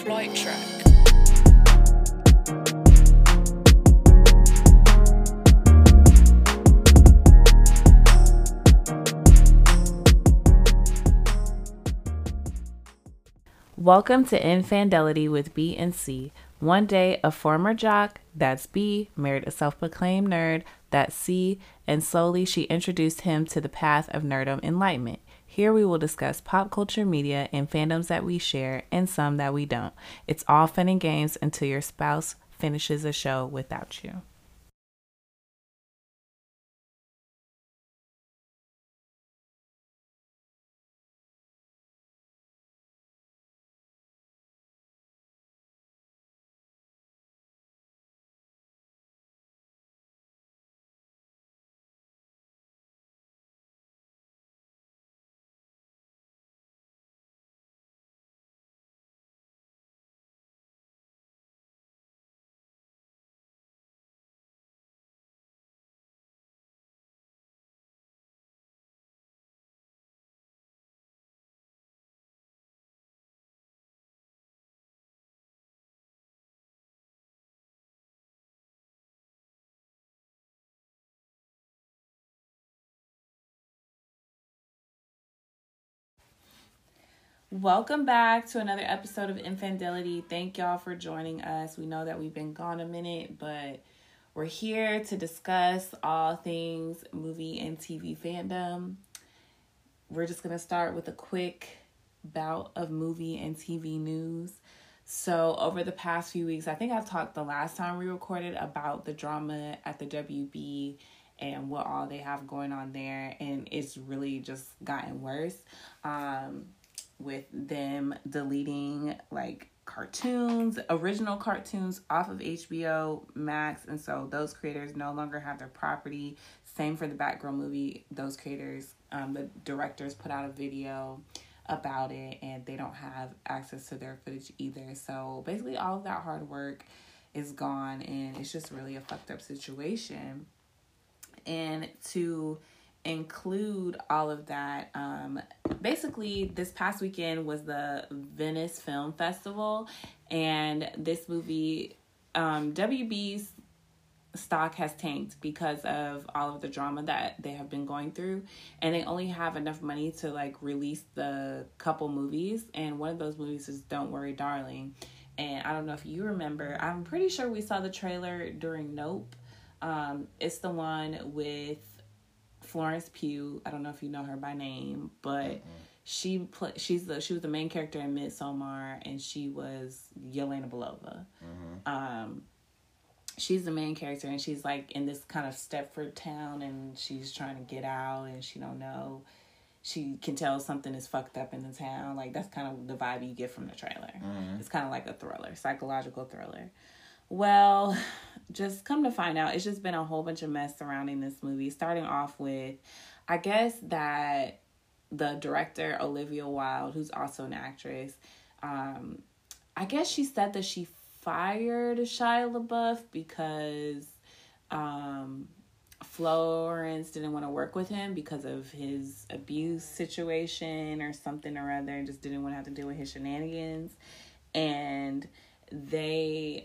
Flight Track. Welcome to Infandelity with B and C. One day, a former jock, that's B, married a self-proclaimed nerd, that's C, and slowly she introduced him to the path of nerdom enlightenment. Here we will discuss pop culture media and fandoms that we share and some that we don't. It's all fun and games until your spouse finishes a show without you. Welcome back to another episode of Infandelity. Thank y'all for joining us. We know that we've been gone a minute, but we're here to discuss all things movie and TV fandom. We're just going to start with a quick bout of movie and TV news. So over the past few weeks, I think I've talked the last time we recorded about the drama at the WB and what all they have going on there. And it's really just gotten worse. With them deleting like cartoons, original cartoons off of HBO Max. And so those creators no longer have their property. Same for the Batgirl movie. Those creators, the directors put out a video about it and they don't have access to their footage either. So basically all of that hard work is gone and it's just really a fucked up situation. And to include all of that, basically this past weekend was the Venice Film Festival, and this movie, WB's stock has tanked because of all of the drama that they have been going through, and they only have enough money to like release the couple movies, and one of those movies is Don't Worry Darling. And I don't know if you remember, I'm pretty sure we saw the trailer during Nope. It's the one with Florence Pugh. I don't know if you know her by name, but she was the main character in Midsommar, and she was Yelena Belova. She's the main character, and she's like in this kind of Stepford town, and she's trying to get out, and she don't know. She can tell something is fucked up in the town. Like that's kind of the vibe you get from the trailer. It's kind of like a thriller, psychological thriller. Well, just come to find out, it's just been a whole bunch of mess surrounding this movie. Starting off with, I guess that the director, Olivia Wilde, who's also an actress, I guess she said that she fired Shia LaBeouf because Florence didn't want to work with him because of his abuse situation or something or other, and just didn't want to have to deal with his shenanigans. And they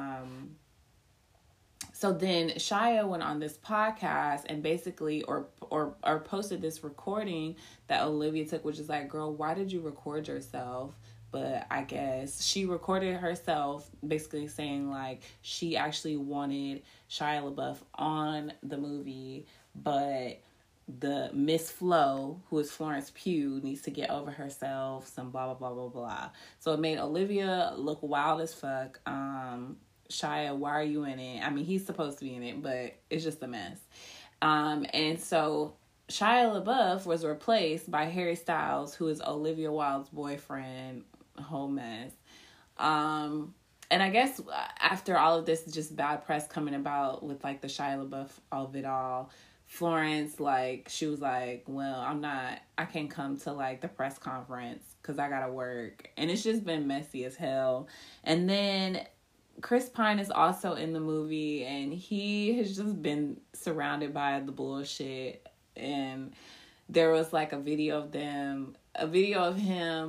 so then Shia went on this podcast and basically or posted this recording that Olivia took, which is like, girl, why did you record yourself? But I guess she recorded herself basically saying like she actually wanted Shia LaBeouf on the movie, but the Miss Flo, who is Florence Pugh, needs to get over herself, some blah, blah, blah, blah, blah. So it made Olivia look wild as fuck. Shia, why are you in it? I mean, he's supposed to be in it, but it's just a mess. And so Shia LaBeouf was replaced by Harry Styles, who is Olivia Wilde's boyfriend. A whole mess. And I guess after all of this just bad press coming about with like the Shia LaBeouf of it all, Florence, like, she was like, well, I can't come to like the press conference because I gotta work. And it's just been messy as hell. And then Chris Pine is also in the movie, and he has just been surrounded by the bullshit. And there was like a video of him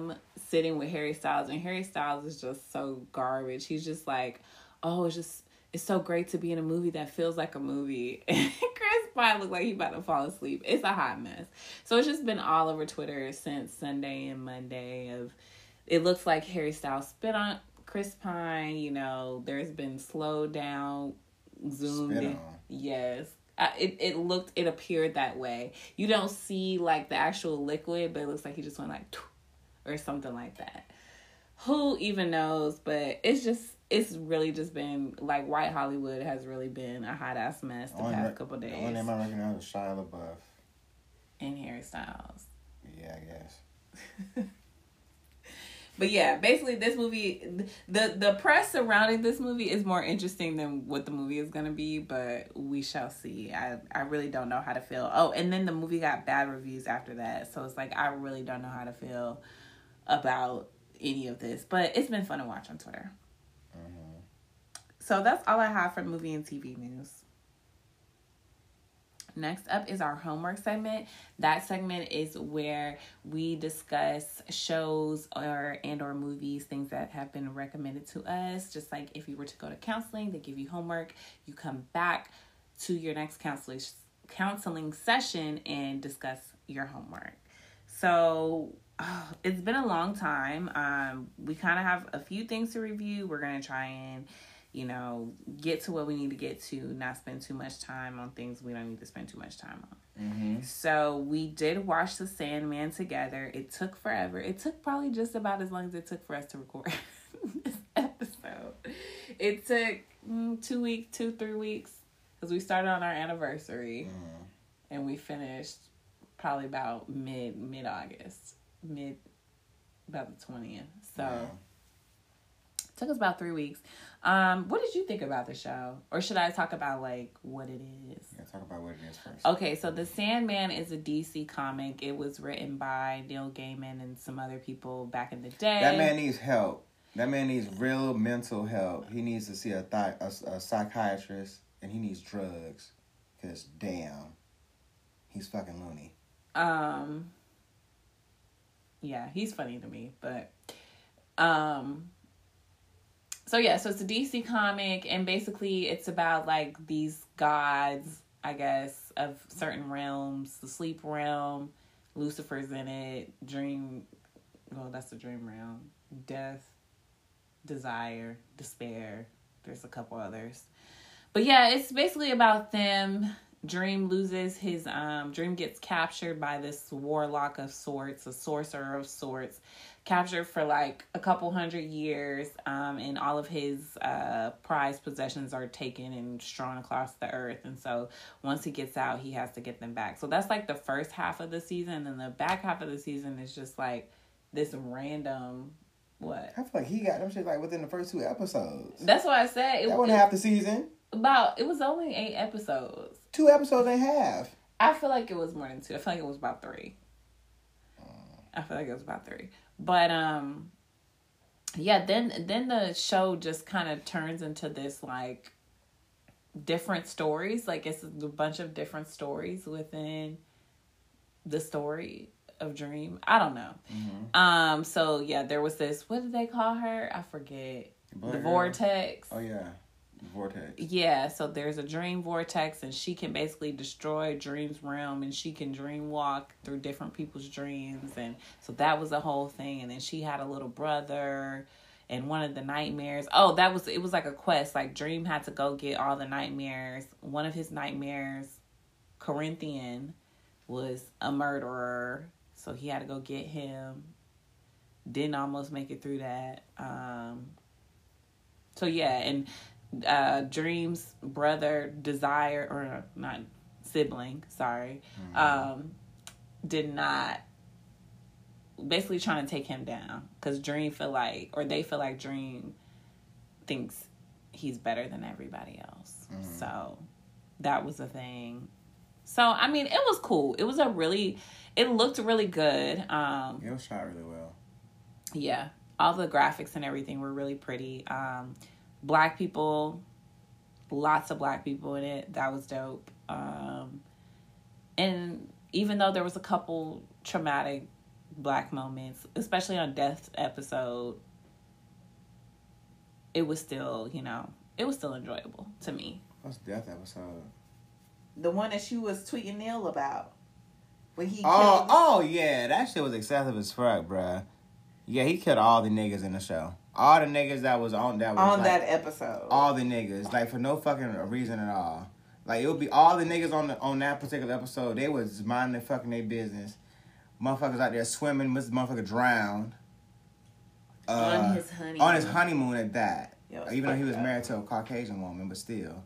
sitting with Harry Styles, and Harry Styles is just so garbage. He's just like, oh, it's so great to be in a movie that feels like a movie. And Chris Pine looked like he about to fall asleep. It's a hot mess. So it's just been all over Twitter since Sunday and Monday of, it looks like Harry Styles spit on Chris Pine. You know, there's been slowed down, zoomed in. Yes. It appeared that way. You don't see like the actual liquid, but it looks like he just went like, or something like that. Who even knows? But it's really just been like White Hollywood has really been a hot ass mess the past couple days. The only name I recognize is Shia LaBeouf and Harry Styles. Yeah, I guess. But yeah, basically this movie, the press surrounding this movie is more interesting than what the movie is going to be, but we shall see. I really don't know how to feel. Oh, and then the movie got bad reviews after that. So it's like, I really don't know how to feel about any of this, but it's been fun to watch on Twitter. Mm-hmm. So that's all I have for movie and TV news. Next up is our homework segment. That segment is where we discuss shows or movies, things that have been recommended to us. Just like if you were to go to counseling, they give you homework. You come back to your next counseling session and discuss your homework. So it's been a long time. We kind of have a few things to review. We're going to try and get to what we need to get to, not spend too much time on things we don't need to spend too much time on. Mm-hmm. So we did watch The Sandman together. It took forever. It took probably just about as long as it took for us to record this episode. It took 3 weeks, because we started on our anniversary, and we finished probably about mid-August, about the 20th. So it took us about 3 weeks. What did you think about the show? Or should I talk about, like, what it is? Yeah, talk about what it is first. Okay, so The Sandman is a DC comic. It was written by Neil Gaiman and some other people back in the day. That man needs help. That man needs real mental help. He needs to see a psychiatrist, and he needs drugs. Because, damn, he's fucking loony. Yeah, he's funny to me, but... So it's a DC comic, and basically it's about, like, these gods, I guess, of certain realms. The sleep realm, Lucifer's in it, that's the dream realm. Death, desire, despair. There's a couple others. But yeah, it's basically about them. Dream gets captured by this warlock of sorts, a sorcerer of sorts, captured for like a couple 100 years, and all of his prized possessions are taken and strewn across the earth. And so once he gets out, he has to get them back. So that's like the first half of the season, and the back half of the season is just like this random what? I feel like he got them shit like within the first 2 episodes. That's what I said. That wasn't half the season. It was only 8 episodes. 2 episodes ain't half. I feel like it was more than 2. I feel like it was about 3. But then the show just kind of turns into this like different stories. Like it's a bunch of different stories within the story of Dream. I don't know. Mm-hmm. So yeah, there was this, what did they call her? I forget. The Vortex. Oh yeah. Vortex. Yeah, so there's a dream vortex, and she can basically destroy Dream's realm, and she can dream walk through different people's dreams, and so that was the whole thing. And then she had a little brother, and one of the nightmares. It was like a quest. Like Dream had to go get all the nightmares. One of his nightmares, Corinthian, was a murderer, so he had to go get him. Didn't almost make it through that. So yeah, and Dream's brother, Desire, or not sibling, sorry, did not, basically trying to take him down, because they feel like Dream thinks he's better than everybody else. Mm-hmm. So that was a thing. So I mean, it was cool. It looked really good. It was shot really well. Yeah, all the graphics and everything were really pretty. Black people, lots of black people in it. That was dope. And even though there was a couple traumatic black moments, especially on Death's episode, it was still, it was still enjoyable to me. What's Death episode? The one that she was tweeting Neil about. When he yeah, that shit was excessive as fuck, bruh. Yeah, he killed all the niggas in the show. All the niggas that was on that that episode. All the niggas, like, for no fucking reason at all. Like, it would be all the niggas on that particular episode. They was minding their fucking their business. Motherfuckers out there swimming. Mr. Motherfucker drowned. On his honeymoon. On his honeymoon at that. Yo, even though he was married to a Caucasian woman, but still.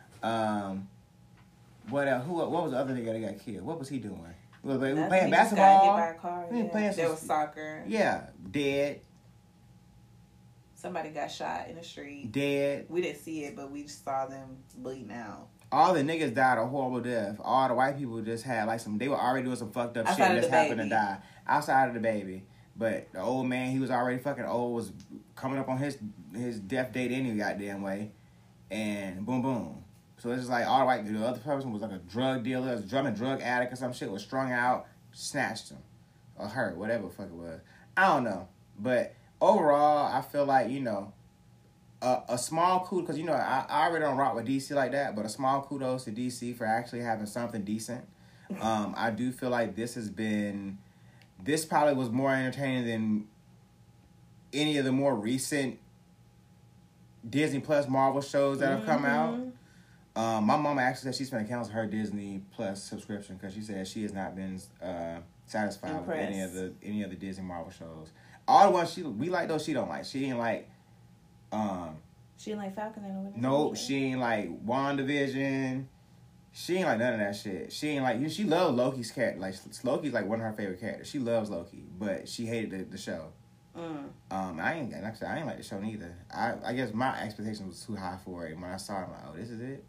What else? What was the other nigga that got killed? What was he doing? We were playing basketball. Got hit by a car. There was soccer. Yeah, dead. Somebody got shot in the street. Dead. We didn't see it, but we just saw them bleeding out. All the niggas died a horrible death. All the white people just had they were already doing some fucked up shit and just happened to die. Outside of the baby. But the old man, he was already fucking old, was coming up on his death date any goddamn way. And boom, boom. So it's just like all the other person was like a drug dealer, a drug addict or some shit, was strung out, snatched him. Or her, whatever the fuck it was. I don't know. But overall, I feel like, a small kudos, because, I already don't rock with DC like that, but a small kudos to DC for actually having something decent. I do feel like this probably was more entertaining than any of the more recent Disney Plus Marvel shows that have come out. My mama actually said she's going to cancel her Disney Plus subscription because she said she has not been satisfied with any of the Disney Marvel shows. All the ones we like, though, she don't like. She ain't like she ain't like Falcon and Winter Soldier. Nope, she ain't like WandaVision. She ain't like none of that shit. She ain't like she loves Loki's character. Like Loki's like one of her favorite characters. She loves Loki, but she hated the show. I ain't like the show neither. I guess my expectation was too high for it. And when I saw it, I'm like, oh, this is it.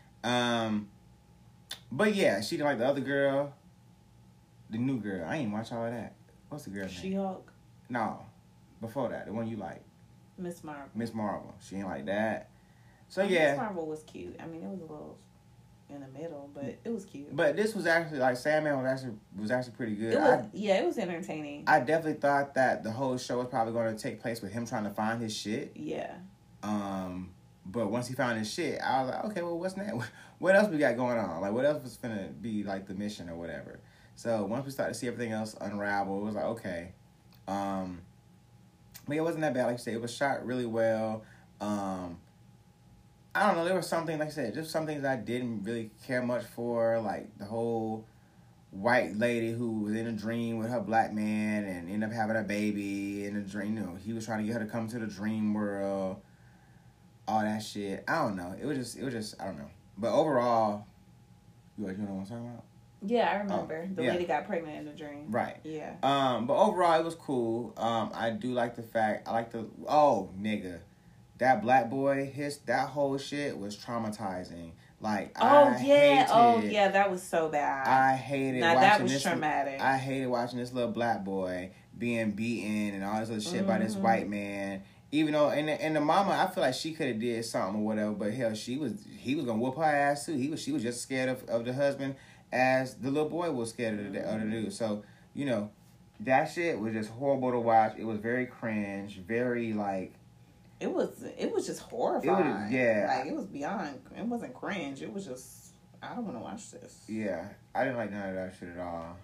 But yeah, she didn't like the other girl, the new girl. I ain't watch all of that. What's the girl's name? She-Hulk. No, before that, the one you like. Miss Marvel. Miss Marvel. She ain't like that. So yeah. Miss Marvel was cute. I mean, it was a little in the middle, but it was cute. But this was actually like Sandman was actually pretty good. It was entertaining. I definitely thought that the whole show was probably going to take place with him trying to find his shit. Yeah. But once he found his shit, I was like, okay, well, what's next? What else we got going on? Like, what else was finna be like the mission or whatever? So once we started to see everything else unravel, it was like, okay. But it wasn't that bad. Like I said, it was shot really well. I don't know. There was something, like I said, just some things I didn't really care much for, like the whole white lady who was in a dream with her black man and ended up having a baby in a dream. He was trying to get her to come to the dream world. All that shit. I don't know. It was just, I don't know. But overall, you know what I'm talking about? Yeah, I remember. The lady got pregnant in the dream. Right. Yeah. But overall, it was cool. I do like the fact, nigga. That black boy, that whole shit was traumatizing. Like, that was so bad. I hated watching that was traumatic. I hated watching this little black boy being beaten and all this other shit by this white man. Even though, and the mama, I feel like she could have did something or whatever, but hell, he was gonna whoop her ass too. She was just scared of the husband as the little boy was scared of the dude. So, that shit was just horrible to watch. It was very cringe, very like. It was just horrifying. Like, it was beyond. It wasn't cringe. It was just, I don't want to watch this. Yeah, I didn't like none of that shit at all.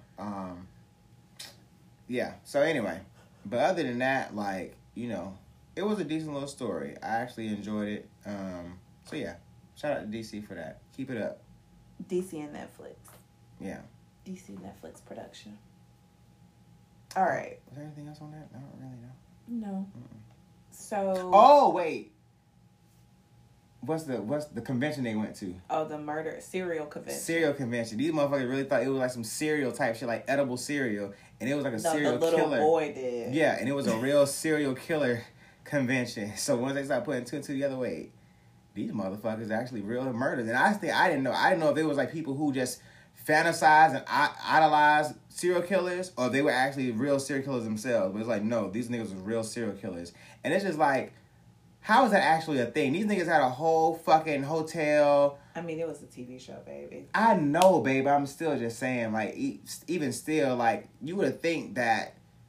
Yeah. So anyway, but other than that, like, it was a decent little story. I actually enjoyed it. So yeah, shout out to DC for that. Keep it up. DC and Netflix. Yeah. DC Netflix production. All right. Was there anything else on that? I don't really know. No. So. Oh wait. What's the convention they went to? Oh, the cereal convention. Cereal convention. These motherfuckers really thought it was like some cereal type shit, like edible cereal, and it was like a serial killer. The little boy did. Yeah, and it was a real serial killer convention. So once they started putting two and two together, wait, these motherfuckers actually real murders. And I didn't know if it was like people who just fantasize and idolize serial killers, or they were actually real serial killers themselves. But it's like, no, these niggas were real serial killers. And it's just like, how is that actually a thing? These niggas had a whole fucking hotel. I mean, it was a TV show, baby. I know, babe. I'm still just saying, like, even still, like, you would think that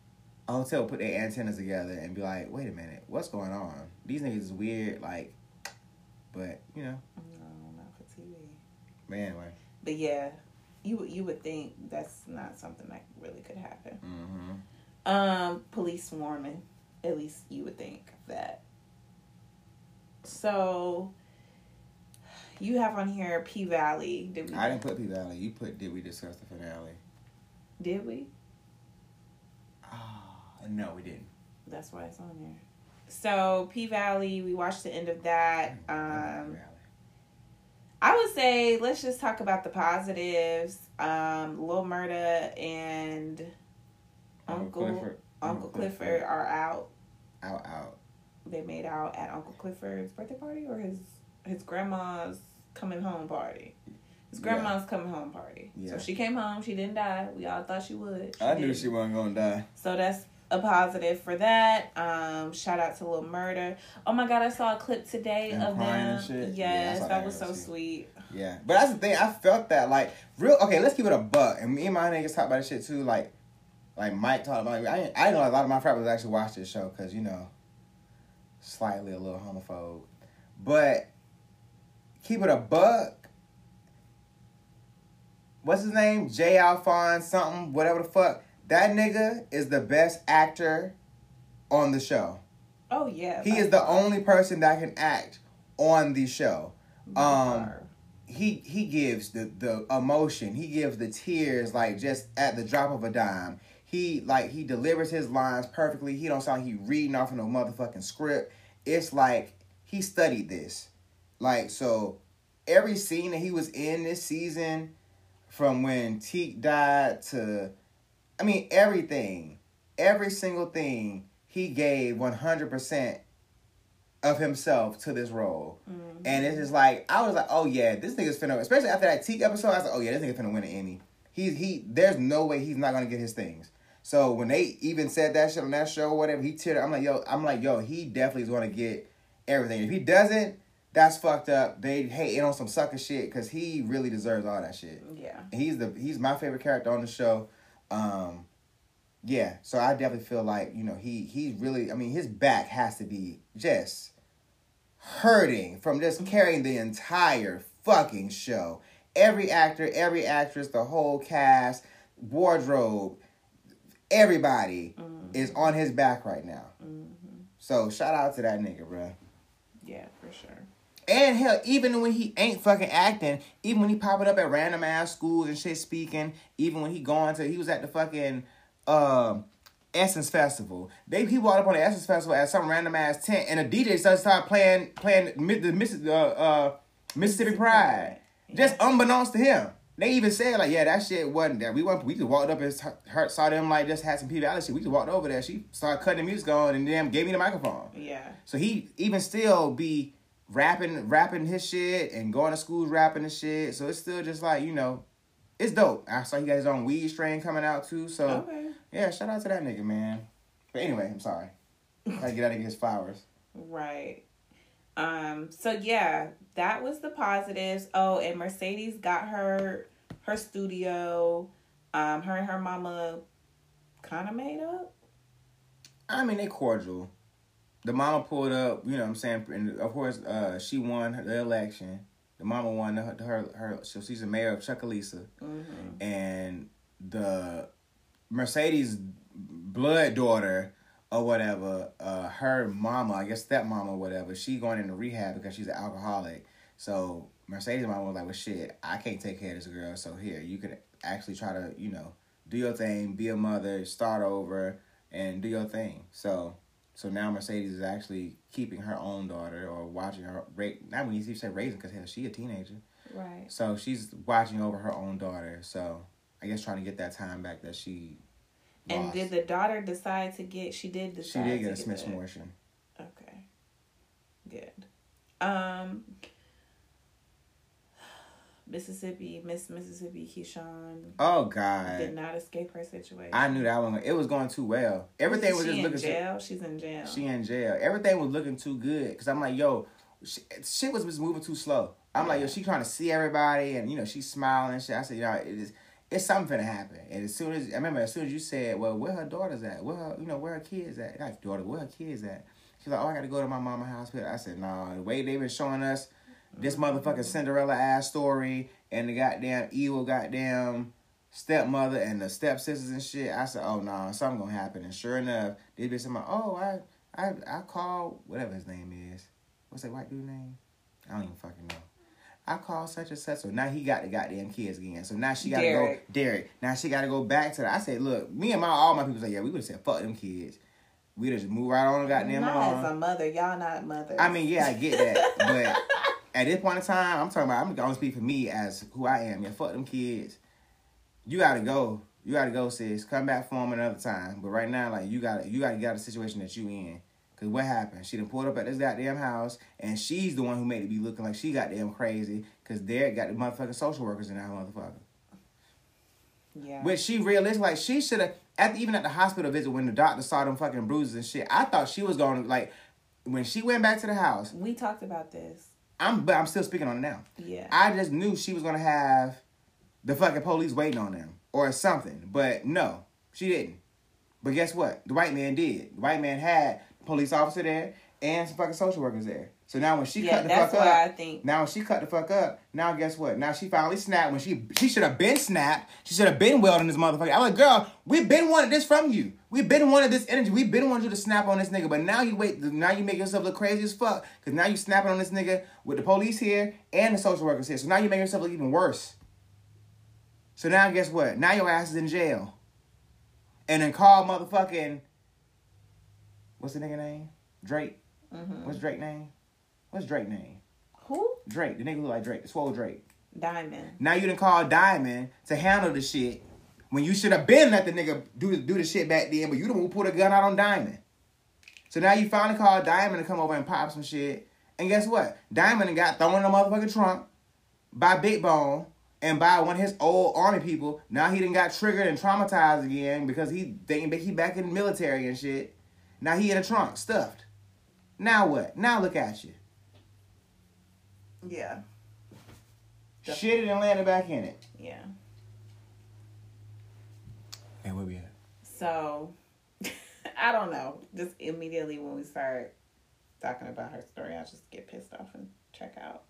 a hotel put their antennas together and be like, wait a minute, what's going on? These niggas is weird, like, but, you know. No, not for TV. But anyway. But yeah, you would think that's not something that really could happen. Mm-hmm. Police swarming. At least you would think that. So, you have on here P-Valley. I didn't put P-Valley. You put Did We Discuss the Finale? Did we? No, we didn't. That's why it's on there. So, P-Valley, we watched the end of that. I would say, let's just talk about the positives. Lil Murda and Uncle Clifford are out. Out. They made out at Uncle Clifford's birthday party or his grandma's coming home party. His grandma's coming home party. Yeah. So she came home. She didn't die. We all thought she would. I knew she wasn't going to die. So that's a positive for that. Shout out to Lil Murda. Oh my God, I saw a clip today of them. And shit. Yes, that was so sweet. Yeah. But that's the thing. I felt that, like, okay, let's keep it a buck. And me and my niggas talk about this shit too. Like Mike talked about it. I know a lot of my friends actually watch this show because, you know, slightly a little homophobe. But keep it a buck. What's his name? J. Alphonse something, whatever the fuck. That nigga is the best actor on the show. Oh, yeah. He is the only person that can act on the show. He gives the emotion. He gives the tears, like, just at the drop of a dime. He delivers his lines perfectly. He don't sound like he reading off of no motherfucking script. It's like he studied this. Like, so every scene that he was in this season, from when Teak died to, I mean, everything, every single thing, he gave 100% of himself to this role. Mm-hmm. And it's just like, I was like, oh yeah, this nigga's finna, especially after that Teak episode, I was like, oh yeah, this nigga's finna win an Emmy. There's no way he's not gonna get his things. So when they even said that shit on that show or whatever, he teared. I'm like, yo, he definitely is gonna get everything. If he doesn't, that's fucked up. They hating on some sucker shit because he really deserves all that shit. Yeah. And he's my favorite character on the show. Yeah. So I definitely feel like, you know, he really, I mean, his back has to be just hurting from just carrying the entire fucking show. Every actor, every actress, the whole cast, wardrobe, everybody is on his back right now. Mm-hmm. So shout out to that nigga, bro. Yeah, for sure. And hell, even when he ain't fucking acting, even when he popping up at random ass schools and shit speaking, even when he was at the fucking Essence Festival. He walked up on the Essence Festival at some random ass tent and a DJ started playing the Mississippi Pride. Yeah. Just unbeknownst to him. They even said, like, yeah, that shit wasn't there. We just walked up and saw them, like, just had some P-Valley shit. We just walked over there. She started cutting the music on and then gave me the microphone. Yeah. So he even still be rapping his shit and going to schools rapping his shit. So it's still just like, you know, it's dope. I saw he got his own weed strain coming out too. So, okay. Yeah, shout out to that nigga, man. But anyway, I'm sorry. I get out of his flowers. Right. So yeah, that was the positives. Oh, and Mercedes got her studio. Her and her mama kind of made up. I mean, they cordial. The mama pulled up, you know what I'm saying? And of course, she won the election. The mama won her so she's the mayor of Chucalissa. Mm-hmm. And the Mercedes blood daughter or whatever, her mama, I guess stepmama or whatever, she going into rehab because she's an alcoholic. So Mercedes' mama was like, well, shit, I can't take care of this girl. So here, you could actually try to, you know, do your thing, be a mother, start over, and do your thing. So now Mercedes is actually keeping her own daughter or watching her, not when you say raising, because hell, she a teenager. Right. So she's watching over her own daughter. So I guess trying to get that time back that she lost. And did the daughter decide to get, she did get a Smith's Morrison. Okay. Good. Miss Mississippi Keyshawn. Oh God! Did not escape her situation. I knew that one. It was going too well. Everything was just looking. She's in jail. She in jail. Everything was looking too good. Because I'm like, yo, shit was moving too slow. I'm like, yo, she trying to see everybody, and you know, she's smiling and shit. I said, you know, it's something finna happen. And as soon as you said, well, where her daughters at? Where her kids at? Not daughter, where her kids at? She's like, oh, I gotta go to my mama's hospital. I said, no, the way they been showing us this motherfucking Cinderella ass story and the goddamn evil goddamn stepmother and the stepsisters and shit. I said, oh no, something gonna happen. And sure enough, they be saying, oh, I called whatever his name is. What's that white dude's name? I don't even fucking know. I called such and such. So now he got the goddamn kids again. So now she gotta go Derek. Now she gotta go back to that. I said, look, me and all my people say, yeah, we would have said fuck them kids. We just move right on the goddamn Not as a mother, y'all not mothers. I mean, yeah, I get that, but at this point in time, I'm gonna speak for me as who I am. Yeah, fuck them kids. You gotta go, sis. Come back for them another time. But right now, like you gotta get out of the situation that you in. Cause what happened? She done pulled up at this goddamn house, and she's the one who made it be looking like she goddamn crazy. Cause Derek got the motherfucking social workers in that motherfucker. Yeah. But she realistic, like she should have even at the hospital visit when the doctor saw them fucking bruises and shit. I thought she was going to like when she went back to the house. We talked about this. But I'm still speaking on it now. Yeah. I just knew she was gonna have the fucking police waiting on them or something. But no, she didn't. But guess what? The white man did. The white man had a police officer there and some fucking social workers there. So now when she cut the fuck up, I think. Now when she cut the fuck up, now guess what? Now she finally snapped when she should have been snapped. She should have been welding this motherfucker. I'm like, girl, we've been wanting this from you. We've been wanting this energy. We've been wanting you to snap on this nigga. But now you make yourself look crazy as fuck. Because now you snapping on this nigga with the police here and the social workers here. So now you make yourself look even worse. So now guess what? Now your ass is in jail. And then call motherfucking, what's the nigga name? Drake. Mm-hmm. What's Drake's name? What's Drake's name? Who? Drake. The nigga look like Drake. The swole Drake. Diamond. Now you done call Diamond to handle the shit when you should have been let the nigga do the shit back then, but you the one who pulled a gun out on Diamond. So now you finally call Diamond to come over and pop some shit. And guess what? Diamond got thrown in the motherfucking trunk by Big Bone and by one of his old army people. Now he done got triggered and traumatized again because he back in the military and shit. Now he in the trunk, stuffed. Now what? Now look at you. Yeah. Shitted and landed back in it. Yeah. And where we at? So, I don't know. Just immediately when we start talking about her story, I just get pissed off and check out.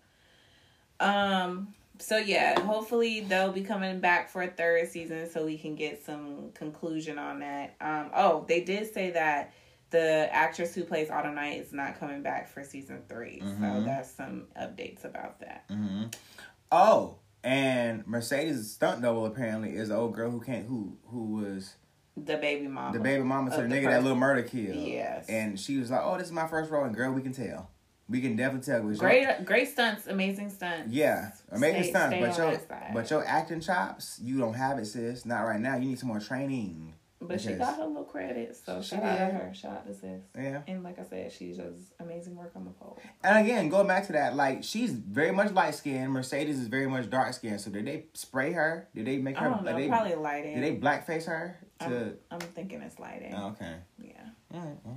So yeah, hopefully they'll be coming back for a third season so we can get some conclusion on that. They did say that the actress who plays Autumn Night is not coming back for season 3. Mm-hmm. So that's some updates about that. Mm-hmm. Oh, and Mercedes' stunt double apparently is the old girl who was the baby mama. The baby mama to the nigga that Lil Murda killed. Yes. And she was like, oh, this is my first role. And girl, we can tell. We can definitely tell. Great stunts. Amazing stunts. Yeah. Amazing stunts. But your acting chops, you don't have it, sis. Not right now. You need some more training. But she got her little credit, so shout out to her. Shout out to sis. Yeah. And like I said, she does amazing work on the pole. And again, going back to that, like, she's very much light-skinned. Mercedes is very much dark-skinned. So did they spray her? Did they make her... I don't know, probably lighting. Did they blackface her? I'm thinking it's lighting. Oh, okay. Yeah. All right. Well.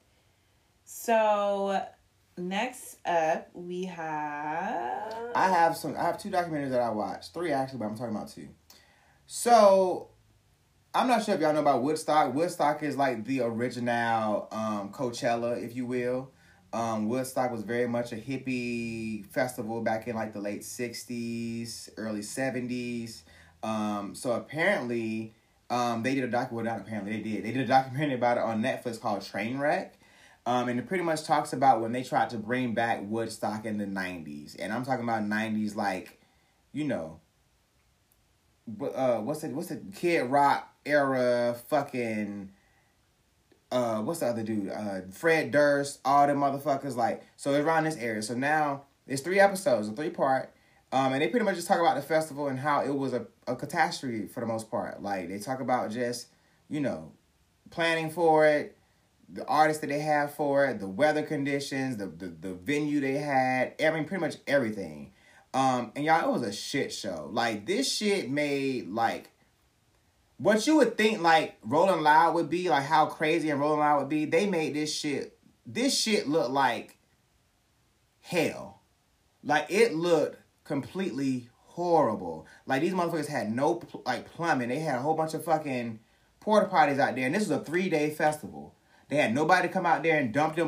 So, next up, we have... I have 2 documentaries that I watched. 3, actually, but I'm talking about 2. So... I'm not sure if y'all know about Woodstock. Woodstock is like the original Coachella, if you will. Woodstock was very much a hippie festival back in like the late 60s, early 70s. So apparently, they did a documentary about it on Netflix called Trainwreck. And it pretty much talks about when they tried to bring back Woodstock in the 90s. And I'm talking about 90s like, you know, what's the Kid Rock era fucking what's the other dude? Fred Durst, all them motherfuckers, like, so it's around this area. So now it's 3 episodes, a 3-part. And they pretty much just talk about the festival and how it was a catastrophe for the most part. Like, they talk about just, you know, planning for it, the artists that they have for it, the weather conditions, the venue they had, pretty much everything. And y'all, it was a shit show. Like, this shit made, like, what you would think, like, Rolling Loud would be, like, how crazy and Rolling Loud would be, they made this shit look like hell. Like, it looked completely horrible. Like, these motherfuckers had no, plumbing. They had a whole bunch of fucking porta potties out there. And this was a 3-day festival. They had nobody come out there and dump them,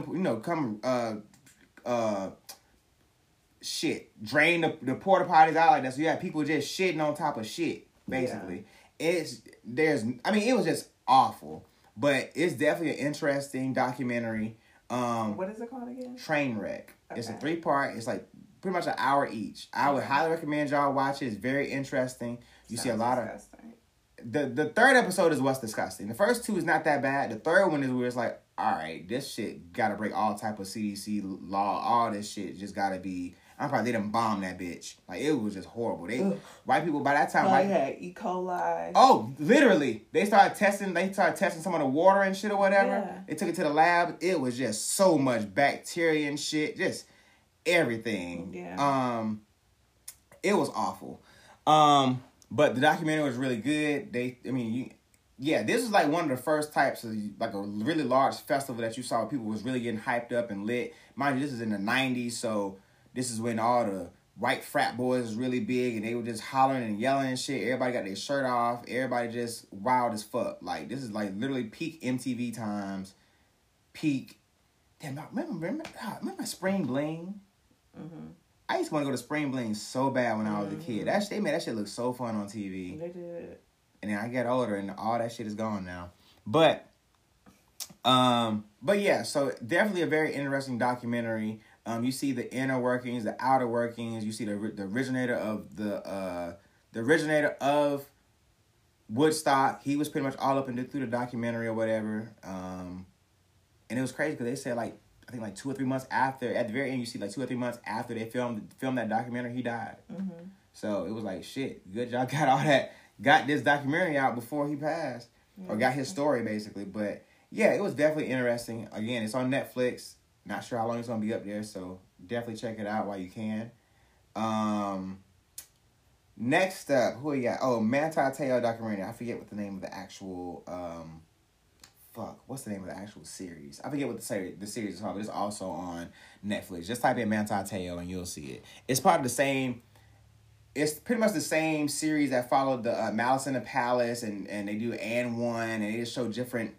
drain the porta potties out like that. So you had people just shitting on top of shit, basically. Yeah. It was just awful. But it's definitely an interesting documentary. What is it called again? Trainwreck. Okay. It's a 3-part. It's like pretty much an hour each. I would highly recommend y'all watch it. It's very interesting. You see a lot disgusting. The third episode is what's disgusting. The first 2 is not that bad. The third one is where it's like, all right, this shit gotta break all type of CDC law. All this shit just gotta be. I'm probably they done bombed that bitch. Like, it was just horrible. White people by that time. They had E. coli. Oh, literally, they started testing some of the water and shit or whatever. Yeah. They took it to the lab. It was just so much bacteria and shit, just everything. Yeah. It was awful. But the documentary was really good. This is like one of the first types of like a really large festival that you saw. People was really getting hyped up and lit. Mind you, this is in the 90s, so this is when all the white frat boys was really big and they were just hollering and yelling and shit. Everybody got their shirt off. Everybody just wild as fuck. Like, this is like literally peak MTV times. Peak. Damn, remember Spring Bling? Mm-hmm. I used to want to go to Spring Bling so bad when I was a kid. They made that shit look so fun on TV. They did. And then I get older and all that shit is gone now. But yeah, so definitely a very interesting documentary. You see the inner workings, the outer workings. You see the originator of the originator of Woodstock. He was pretty much all up and through the documentary or whatever. And it was crazy because they said I think 2 or 3 months after, at the very end, you see 2 or 3 months after they filmed that documentary, he died. Mm-hmm. So it was like, shit, good job, got this documentary out before he passed, or got his story basically. But yeah, it was definitely interesting. Again, it's on Netflix. Not sure how long it's gonna be up there, so definitely check it out while you can. Next up, who we got? Oh, Manti Te'o documentary. I forget what the name of the actual what's the name of the actual series? I forget what the series is called, but it's also on Netflix. Just type in Manti Te'o and you'll see it. It's part of the same. It's pretty much the same series that followed the Malice in the Palace, and they do and one, and they just show different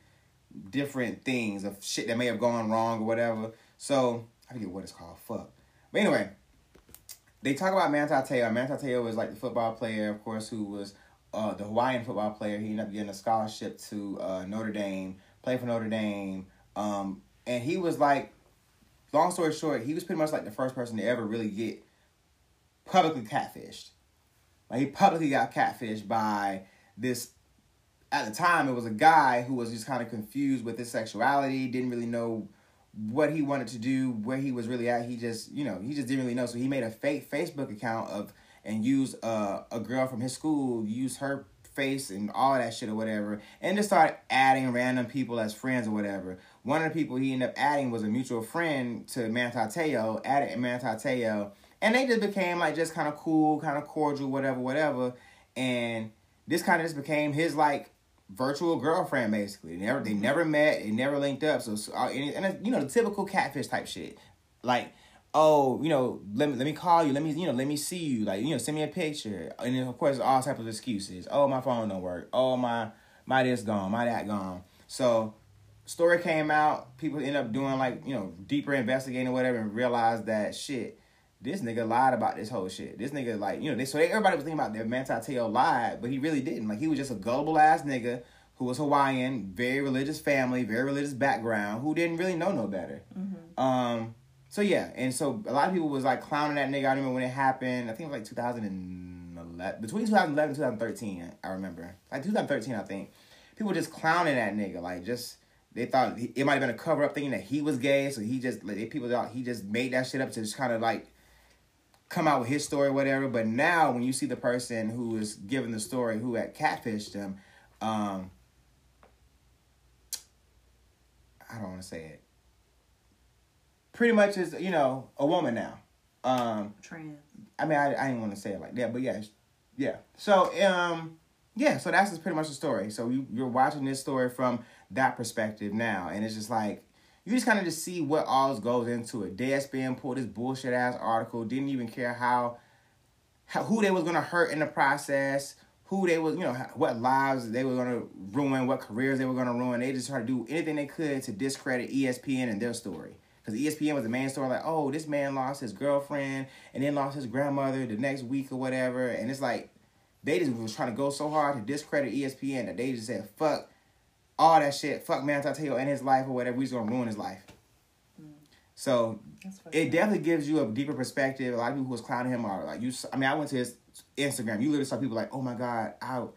things of shit that may have gone wrong or whatever. So I forget what it's called. Fuck. But anyway, they talk about Manti Te'o. Manti Te'o was like the football player, of course, who was the Hawaiian football player. He ended up getting a scholarship to Notre Dame, played for Notre Dame. And he was like, long story short, he was pretty much like the first person to ever really get publicly catfished. Like, he publicly got catfished by this. At the time, it was a guy who was just kind of confused with his sexuality, didn't really know what he wanted to do, where he was really at. He just didn't really know. So he made a fake Facebook account and used a girl from his school, used her face and all that shit or whatever, and just started adding random people as friends or whatever. One of the people he ended up adding was a mutual friend to Manti Te'o, added Manti Te'o, and they just became like just kind of cool, kind of cordial, whatever. And this kind of just became his like virtual girlfriend, basically. They never met, they never linked up. So and the typical catfish type shit, like, oh, let me call you, let me see you, like, send me a picture, and then of course all types of excuses. Oh, my phone don't work. Oh, my this gone, my that gone. So story came out, people end up doing like deeper investigating or whatever, and realized that shit, this nigga lied about this whole shit. This nigga, like, everybody was thinking about that Manti Te'o lied, but he really didn't. Like, he was just a gullible ass nigga who was Hawaiian, very religious family, very religious background, who didn't really know no better. Mm-hmm. So yeah, and so a lot of people was like clowning that nigga. I remember when it happened. I think it was like 2011, between 2011 and 2013. I remember, like 2013, I think. People were just clowning that nigga, like just. They thought it might have been a cover up thinking that he was gay, so he just people thought he just made that shit up to just kind of like come out with his story or whatever. But now when you see the person who is giving the story, who had catfished him, I don't want to say it. Pretty much is, a woman now. Trans. I mean, I didn't want to say it like that, but yeah. So, so that's just pretty much the story. So you're watching this story from that perspective now, and it's just like, you just kind of just see what all goes into it. Deadspin pulled this bullshit ass article, didn't even care how who they was gonna hurt in the process, who they was, what lives they were gonna ruin, what careers they were gonna ruin. They just tried to do anything they could to discredit ESPN and their story. Because ESPN was the main story, like, oh, this man lost his girlfriend and then lost his grandmother the next week or whatever. And it's like, they just was trying to go so hard to discredit ESPN that they just said, fuck all that shit. Fuck Manti Te'o and his life or whatever. We just gonna ruin his life. So it definitely gives you a deeper perspective. A lot of people who was clowning him are like, I went to his Instagram. You literally saw people like, oh my God,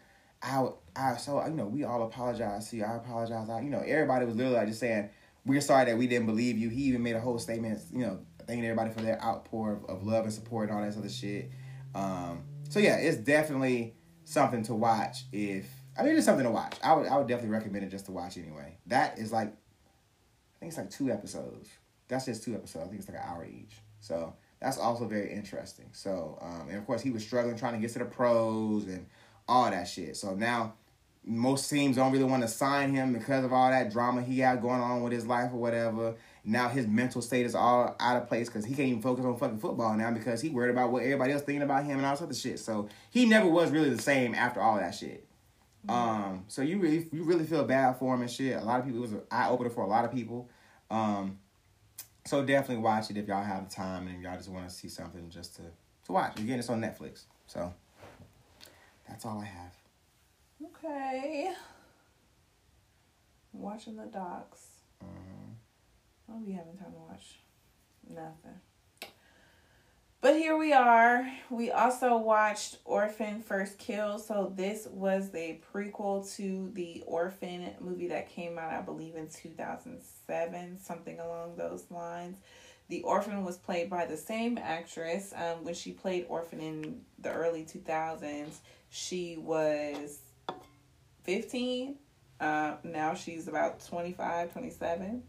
so, we all apologize to you. I apologize. Everybody was literally like just saying, we're sorry that we didn't believe you. He even made a whole statement, thanking everybody for their outpour of love and support and all that other shit. So yeah, it's definitely something to watch. It's something to watch. I would definitely recommend it just to watch anyway. That is like, I think it's like 2 episodes. That's just 2 episodes. I think it's like an hour each. So that's also very interesting. So, and of course he was struggling trying to get to the pros and all that shit. So now most teams don't really want to sign him because of all that drama he had going on with his life or whatever. Now his mental state is all out of place because he can't even focus on fucking football now because he worried about what everybody else thinking about him and all this other shit. So he never was really the same after all that shit. So you really feel bad for him and shit. A lot of people, it was an eye opener for a lot of people. So definitely watch it if y'all have the time and y'all just want to see something just to watch. Again, it's on Netflix. So that's all I have. Okay. Watching the docs. I'll be having time to watch nothing. But here we are. We also watched Orphan First Kill. So this was the prequel to the Orphan movie that came out, I believe, in 2007, something along those lines. The Orphan was played by the same actress. When she played Orphan in the early 2000s, she was 15. Now she's about 25, 27.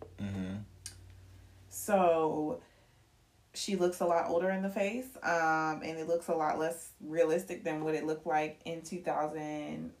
So she looks a lot older in the face, and it looks a lot less realistic than what it looked like in 2007.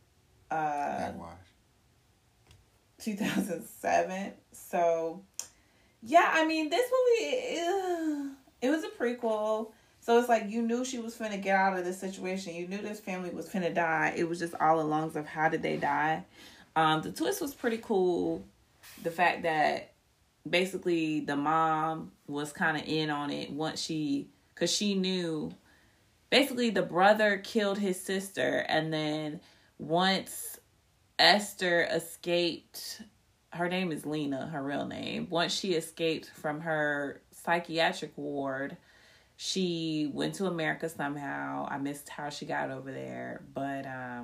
So, yeah, this movie, it was a prequel. So it's like you knew she was finna get out of this situation. You knew this family was finna die. It was just all along of how did they die. The twist was pretty cool. The fact that basically the mom was kind of in on it because she knew basically the brother killed his sister, and then once Esther escaped, her name is Lena, her real name, once she escaped from her psychiatric ward, she went to America somehow. I missed how she got over there, but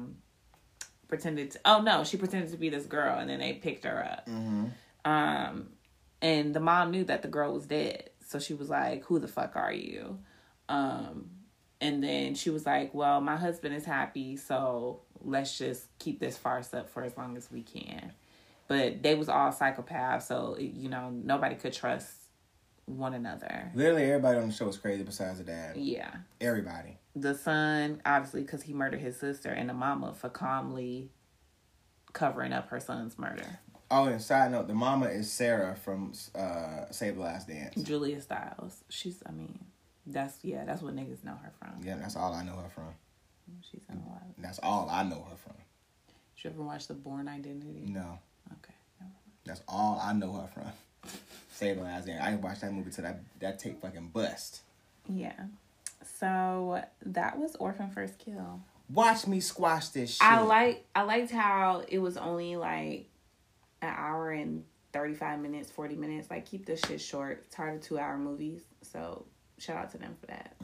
she pretended to be this girl, and then they picked her up. And the mom knew that the girl was dead. So she was like, who the fuck are you? And then she was like, well, my husband is happy, so let's just keep this farce up for as long as we can. But they was all psychopaths, so, nobody could trust one another. Literally everybody on the show was crazy besides the dad. Yeah. Everybody. The son, obviously, because he murdered his sister, and the mama for calmly covering up her son's murder. Oh, and side note, the mama is Sarah from Save the Last Dance. Julia Stiles. That's what niggas know her from. Yeah, that's all I know her from. She's in a lot. That's all I know her from. Did you ever watch The Bourne Identity? No. Okay. Never mind. That's all I know her from. Save the Last Dance. I didn't watch that movie till that tape fucking bust. Yeah. So that was Orphan First Kill. Watch me squash this shit. I liked how it was only like an hour and 35 minutes, 40 minutes. Like, keep this shit short. It's hard of 2-hour movies. So shout out to them for that.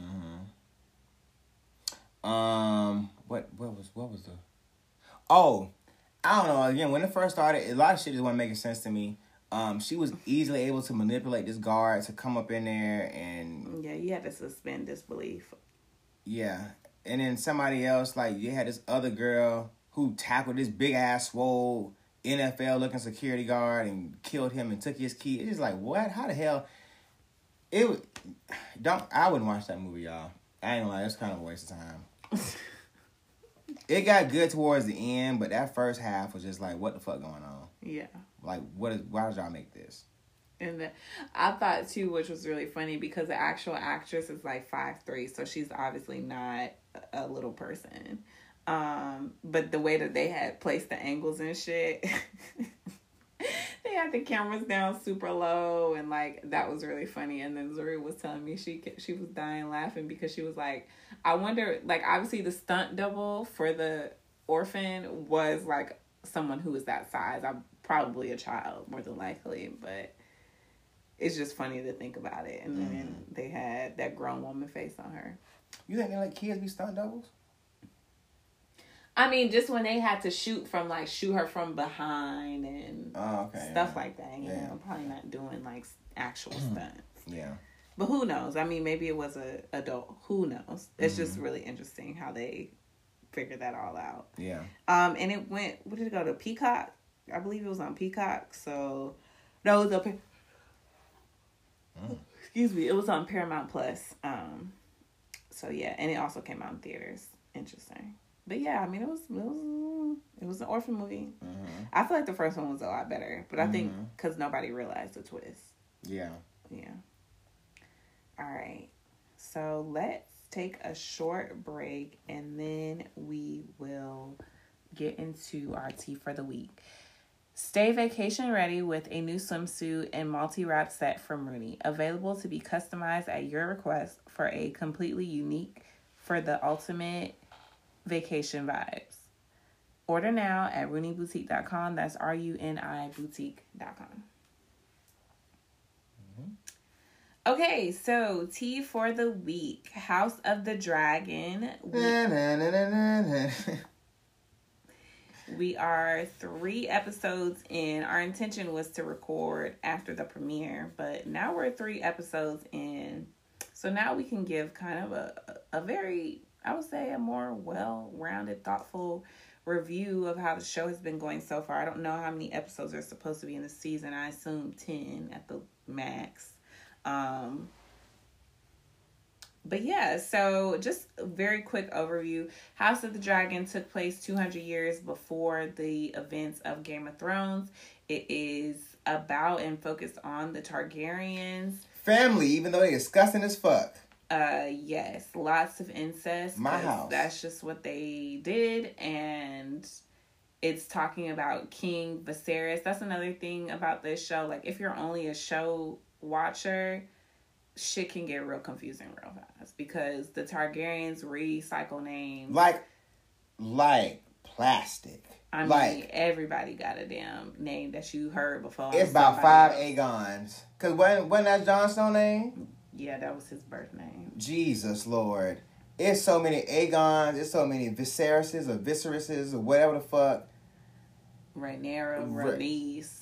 What was the? Oh, I don't know. Again, when it first started, a lot of shit just wasn't making sense to me. She was easily able to manipulate this guard to come up in there and... Yeah, you had to suspend disbelief. Yeah. And then somebody else, like, you had this other girl who tackled this big-ass swole NFL-looking security guard and killed him and took his key. It's just like, what? How the hell? I wouldn't watch that movie, y'all. I ain't gonna lie, it's kind of a waste of time. It got good towards the end, but that first half was just like, what the fuck going on? Yeah. Like, why did y'all make this? And I thought too, which was really funny because the actual actress is like 5'3", so she's obviously not a little person. But the way that they had placed the angles and shit, they had the cameras down super low, and like that was really funny. And then Zuri was telling me she was dying laughing because she was like, I wonder, like obviously the stunt double for the orphan was like someone who was that size. I'm probably a child more than likely, but it's just funny to think about it. And then they had that grown woman face on her. You think they let kids be stunt doubles? I mean, just when they had to shoot her from behind and stuff like that. You know, probably not doing like actual stunts. Yeah. But who knows? I mean, maybe it was a adult. Who knows? It's just really interesting how they figured that all out. Yeah. And it went. Where did it go to? Peacock. I believe it was on Peacock. So, no, it was up. Excuse me. It was on Paramount Plus. So yeah, and it also came out in theaters. Interesting. But yeah, I mean, it was an orphan movie. Mm-hmm. I feel like the first one was a lot better, but I think because nobody realized the twist. Yeah. Yeah. All right. So let's take a short break, and then we will get into our tea for the week. Stay vacation ready with a new swimsuit and multi-wrap set from Rooney, available to be customized at your request for a completely unique for the ultimate vacation vibes. Order now at RooneyBoutique.com. That's RUNI Boutique.com. Okay, so tea for the week. House of the Dragon. We are 3 episodes in. Our intention was to record after the premiere, but now we're 3 episodes in. So now we can give kind of a very, I would say, a more well-rounded, thoughtful review of how the show has been going so far. I don't know how many episodes are supposed to be in the season. I assume 10 at the max. But yeah, so just a very quick overview. House of the Dragon took place 200 years before the events of Game of Thrones. It is about and focused on the Targaryens. Family, even though they're disgusting as fuck. Yes, lots of incest. My house. That's just what they did, and it's talking about King Viserys. That's another thing about this show. Like, if you're only a show watcher, shit can get real confusing real fast because the Targaryens recycle names like plastic. I mean, everybody got a damn name that you heard before. It's about 5 Aegons. Cause when that Jon Snow name? Yeah, that was his birth name. Jesus Lord, it's so many Aegons. It's so many Viseryses or Viseryses or whatever the fuck. Rhaenyra, Rhaenys,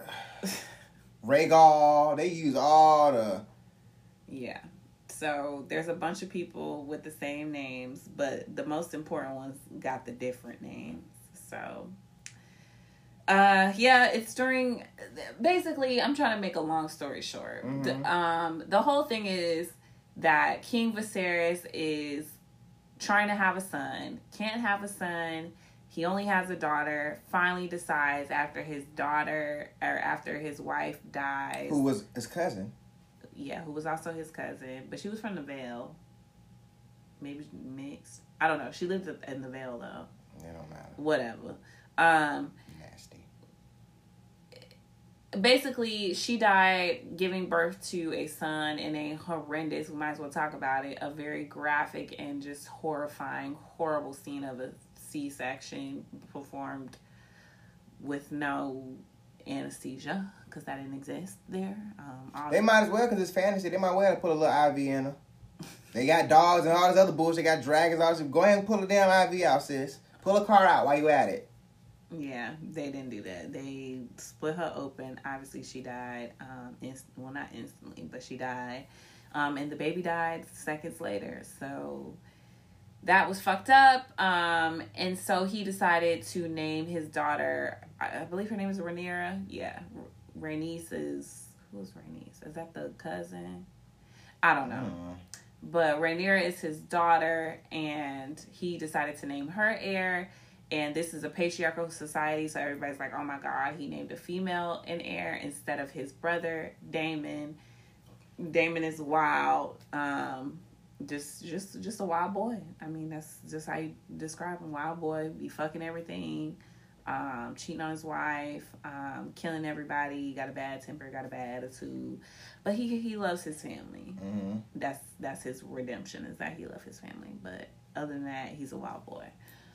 Rhaegal. They use all the. Yeah. So there's a bunch of people with the same names, but the most important ones got the different names. So, yeah, it's during, basically, I'm trying to make a long story short. Mm-hmm. The whole thing is that King Viserys is trying to have a son, can't have a son. He only has a daughter, finally decides after his wife dies. Who was his cousin. Yeah, who was also his cousin, but she was from the Vale. Maybe mixed. I don't know. She lived in the Vale, though. It don't matter. Whatever. Nasty. Basically, she died giving birth to a son in a horrendous, we might as well talk about it, a very graphic and just horrifying, horrible scene of a C-section performed with no anesthesia, because that didn't exist there. They might as well, because it's fantasy. They might as well put a little IV in her. They got dogs and all this other bullshit. They got dragons. All this. Go ahead and pull a damn IV out, sis. Pull a car out while you at it. Yeah, they didn't do that. They split her open. Obviously, she died. Well, not instantly, but she died. And the baby died seconds later. So that was fucked up. And so he decided to name his daughter, I believe her name is Rhaenyra. Yeah. Rhaenys is, who's Rhaenys? Is that the cousin? I don't know. But Rhaenyra is his daughter, and he decided to name her heir. And this is a patriarchal society, so everybody's like, oh my God, he named a female an heir instead of his brother, Daemon. Daemon is wild. Just a wild boy. I mean, that's just how you describe him. Wild boy, be fucking everything, cheating on his wife, killing everybody, got a bad temper, got a bad attitude. But he loves his family. Mm-hmm. That's his redemption, is that he loves his family. But other than that, he's a wild boy.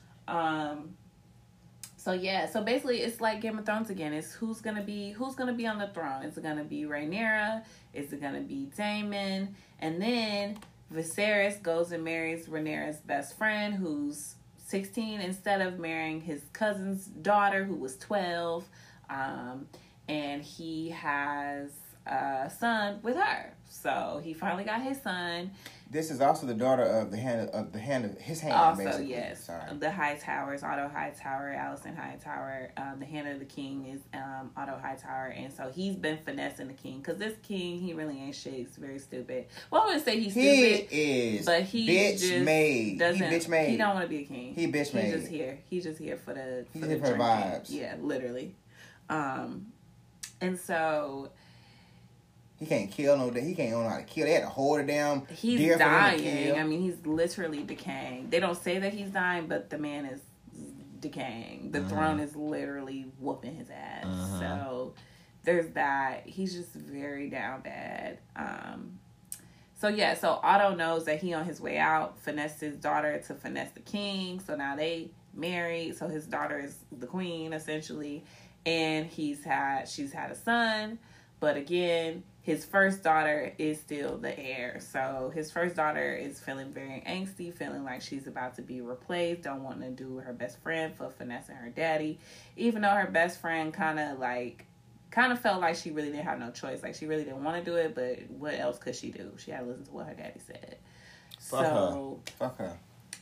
So basically it's like Game of Thrones again. It's who's gonna be on the throne. Is it gonna be Rhaenyra? Is it gonna be Daemon? And then Viserys goes and marries Rhaenyra's best friend, who's 16, instead of marrying his cousin's daughter, who was 12. And he has a son with her. So he finally got his son. This is also the daughter of his hand. Also, basically. Yes. Sorry. The Hightowers, Otto Hightower, Alicent Hightower. The hand of the king is Otto Hightower. And so he's been finessing the king. Because this king, he really ain't shit. He's very stupid. Well, I wouldn't say he's stupid. He is. But he bitch made. Doesn't, he bitch made. He don't want to be a king. He bitch made. He's just here for the He's here for the vibes. Yeah, literally. And so... He can't kill no. He can't know how to kill. They had to hold it down. He's dying. I mean, he's literally decaying. They don't say that he's dying, but the man is decaying. The throne is literally whooping his ass. So there's that. He's just very down bad. So Otto knows that he on his way out. Finessed his daughter to finesse the king. So now they married. So his daughter is the queen essentially, and she's had a son. But again, his first daughter is still the heir. So his first daughter is feeling very angsty, feeling like she's about to be replaced, don't want to do her best friend for finessing her daddy. Even though her best friend kind of felt like she really didn't have no choice. Like she really didn't want to do it, but what else could she do? She had to listen to what her daddy said. Fuck her.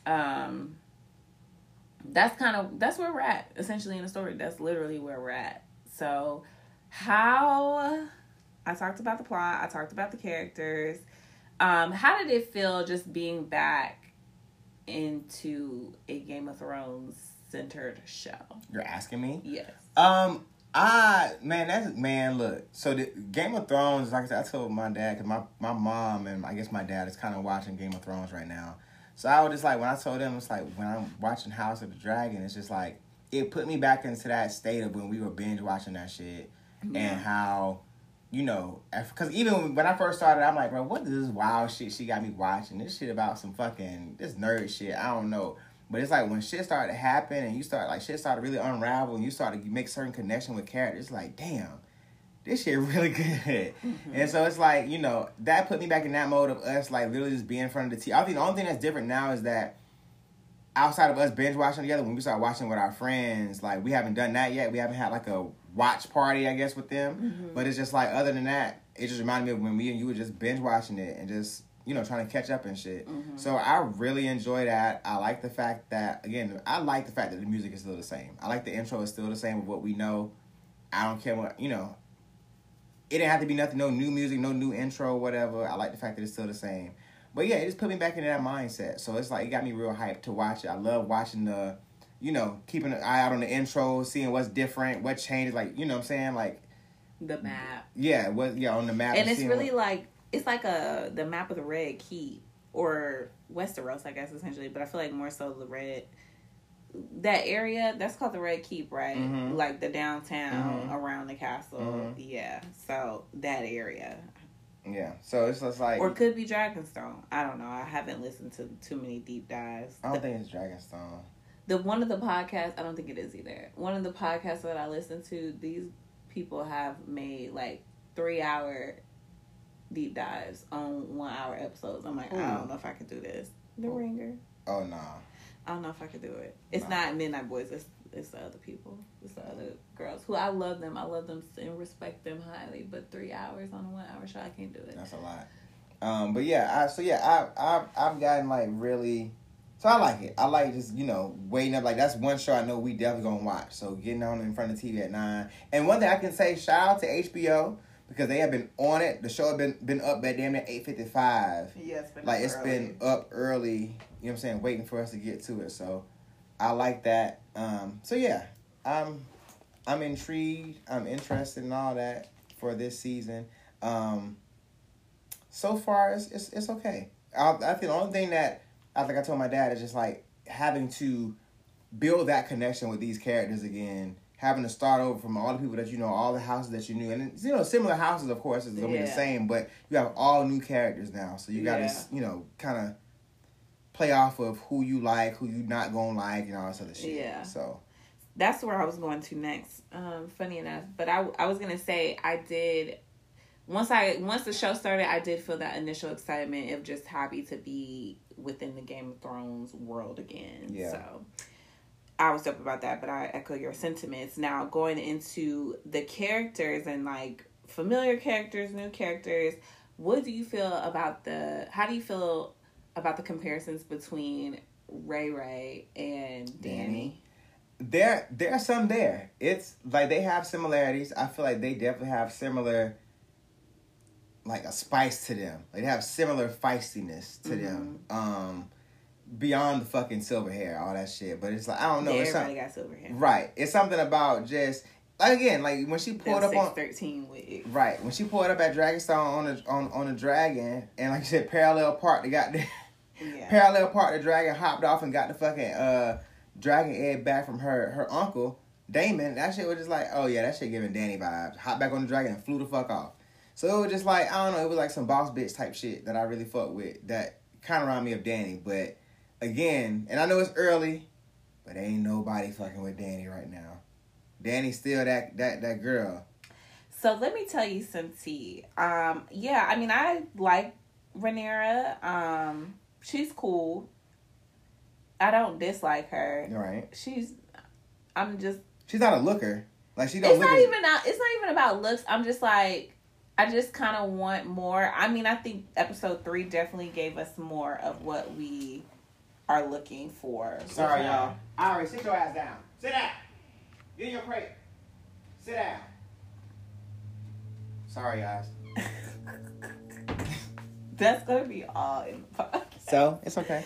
That's where we're at, essentially, in the story. That's literally where we're at. So I talked about the plot. I talked about the characters. How did it feel just being back into a Game of Thrones centered show? You're asking me? Yes. Look. So the Game of Thrones, like I said, I told my dad, because my mom and I guess my dad is kind of watching Game of Thrones right now. So I was just like, when I told them, it's like, when I'm watching House of the Dragon, it's just like, it put me back into that state of when we were binge watching that shit. Yeah. And how, because even when I first started, I'm like, bro, what is this wild shit she got me watching? This shit about some fucking, this nerd shit, I don't know. But it's like when shit started to happen and shit started really unravel and you started to make certain connection with characters, it's like, damn, this shit really good. Mm-hmm. And so it's like, that put me back in that mode of us, like, literally just being in front of the TV. I think the only thing that's different now is that outside of us binge watching together, when we start watching with our friends, like, we haven't done that yet. We haven't had, like, a watch party, I guess, with them. Mm-hmm. But it's just, like, other than that, it just reminded me of when me and you were just binge watching it and just, trying to catch up and shit. Mm-hmm. So I really enjoy that. I like the fact that, again, the music is still the same. I like the intro is still the same with what we know. I don't care what, it didn't have to be nothing, no new music, no new intro, whatever. I like the fact that it's still the same. But yeah, it just put me back into that mindset. So it's like, it got me real hyped to watch it. I love watching the, keeping an eye out on the intro, seeing what's different, what changes, like, you know what I'm saying? Like, the map. Yeah, on the map. And it's really it's like the map of the Red Keep, or Westeros, I guess, essentially. But I feel like more so that area, that's called the Red Keep, right? Mm-hmm. Like the downtown around the castle. Mm-hmm. Yeah, so that area. Yeah, so it's just like... Or it could be Dragonstone. I don't know. I haven't listened to too many deep dives. I don't think it's Dragonstone. One of the podcasts, I don't think it is either. One of the podcasts that I listen to, these people have made like 3-hour deep dives on 1-hour episodes. I'm like, I don't know if I could do this. The Ringer. Oh, no. I don't know if I could do it. It's not Midnight Boys. It's the other people. It's the other girls who I love them. I love them and respect them highly. But 3 hours on a 1-hour show, I can't do it. That's a lot. But yeah, I've gotten like really. So I like it. I like just waiting up. Like that's one show I know we definitely gonna watch. So getting on in front of the TV at 9. And one thing I can say, shout out to HBO. Because they have been on it. The show have been up at damn near 8:55. Yeah, it's been up early. You know what I'm saying? Waiting for us to get to it. So I like that. So yeah, I'm intrigued. I'm interested in all that for this season. So far it's okay. I think the only thing that I think I told my dad is just like having to build that connection with these characters again, having to start over from all the people that you know, all the houses that you knew, and you know, similar houses, of course, is gonna be the same, but you have all new characters now, so you gotta you know, kind of play off of who you like, who you not gonna like, and all this other shit. Yeah. So that's where I was going to next. Funny enough, but I was gonna say I did. Once the show started, I did feel that initial excitement of just happy to be within the Game of Thrones world again. Yeah. So I was up about that, but I echo your sentiments. Now going into the characters and like familiar characters, new characters, how do you feel about the comparisons between Ray and Dany? There's some there. It's like they have similarities. I feel like they definitely have similar, like a spice to them. Like they have similar feistiness to them. Beyond the fucking silver hair, all that shit. But it's like, I don't know. Yeah, everybody got silver hair. Right. It's something about just, like, again, like when she pulled up on 613 wig. Right. When she pulled up at Dragonstone on the dragon, and like you said, parallel park, they got the parallel park, the dragon hopped off and got the fucking dragon egg back from her uncle, Daemon. That shit was just like, oh yeah, that shit giving Dany vibes. Hopped back on the dragon and flew the fuck off. So it was just like, I don't know, it was like some boss bitch type shit that I really fuck with. That kind of reminded me of Dany, but again, and I know it's early, but ain't nobody fucking with Dany right now. Dany's still that girl. So let me tell you some tea. Yeah, I mean, I like Rhaenyra. She's cool. I don't dislike her. Right. She's not a looker. Like she don't. It's not even about looks. I'm just like, I just kind of want more. I mean, I think episode 3 definitely gave us more of what we are looking for. Sorry, y'all. All right, sit your ass down. Sit down. Get in your crate. Sit down. Sorry, guys. That's gonna be all in the podcast. So it's okay.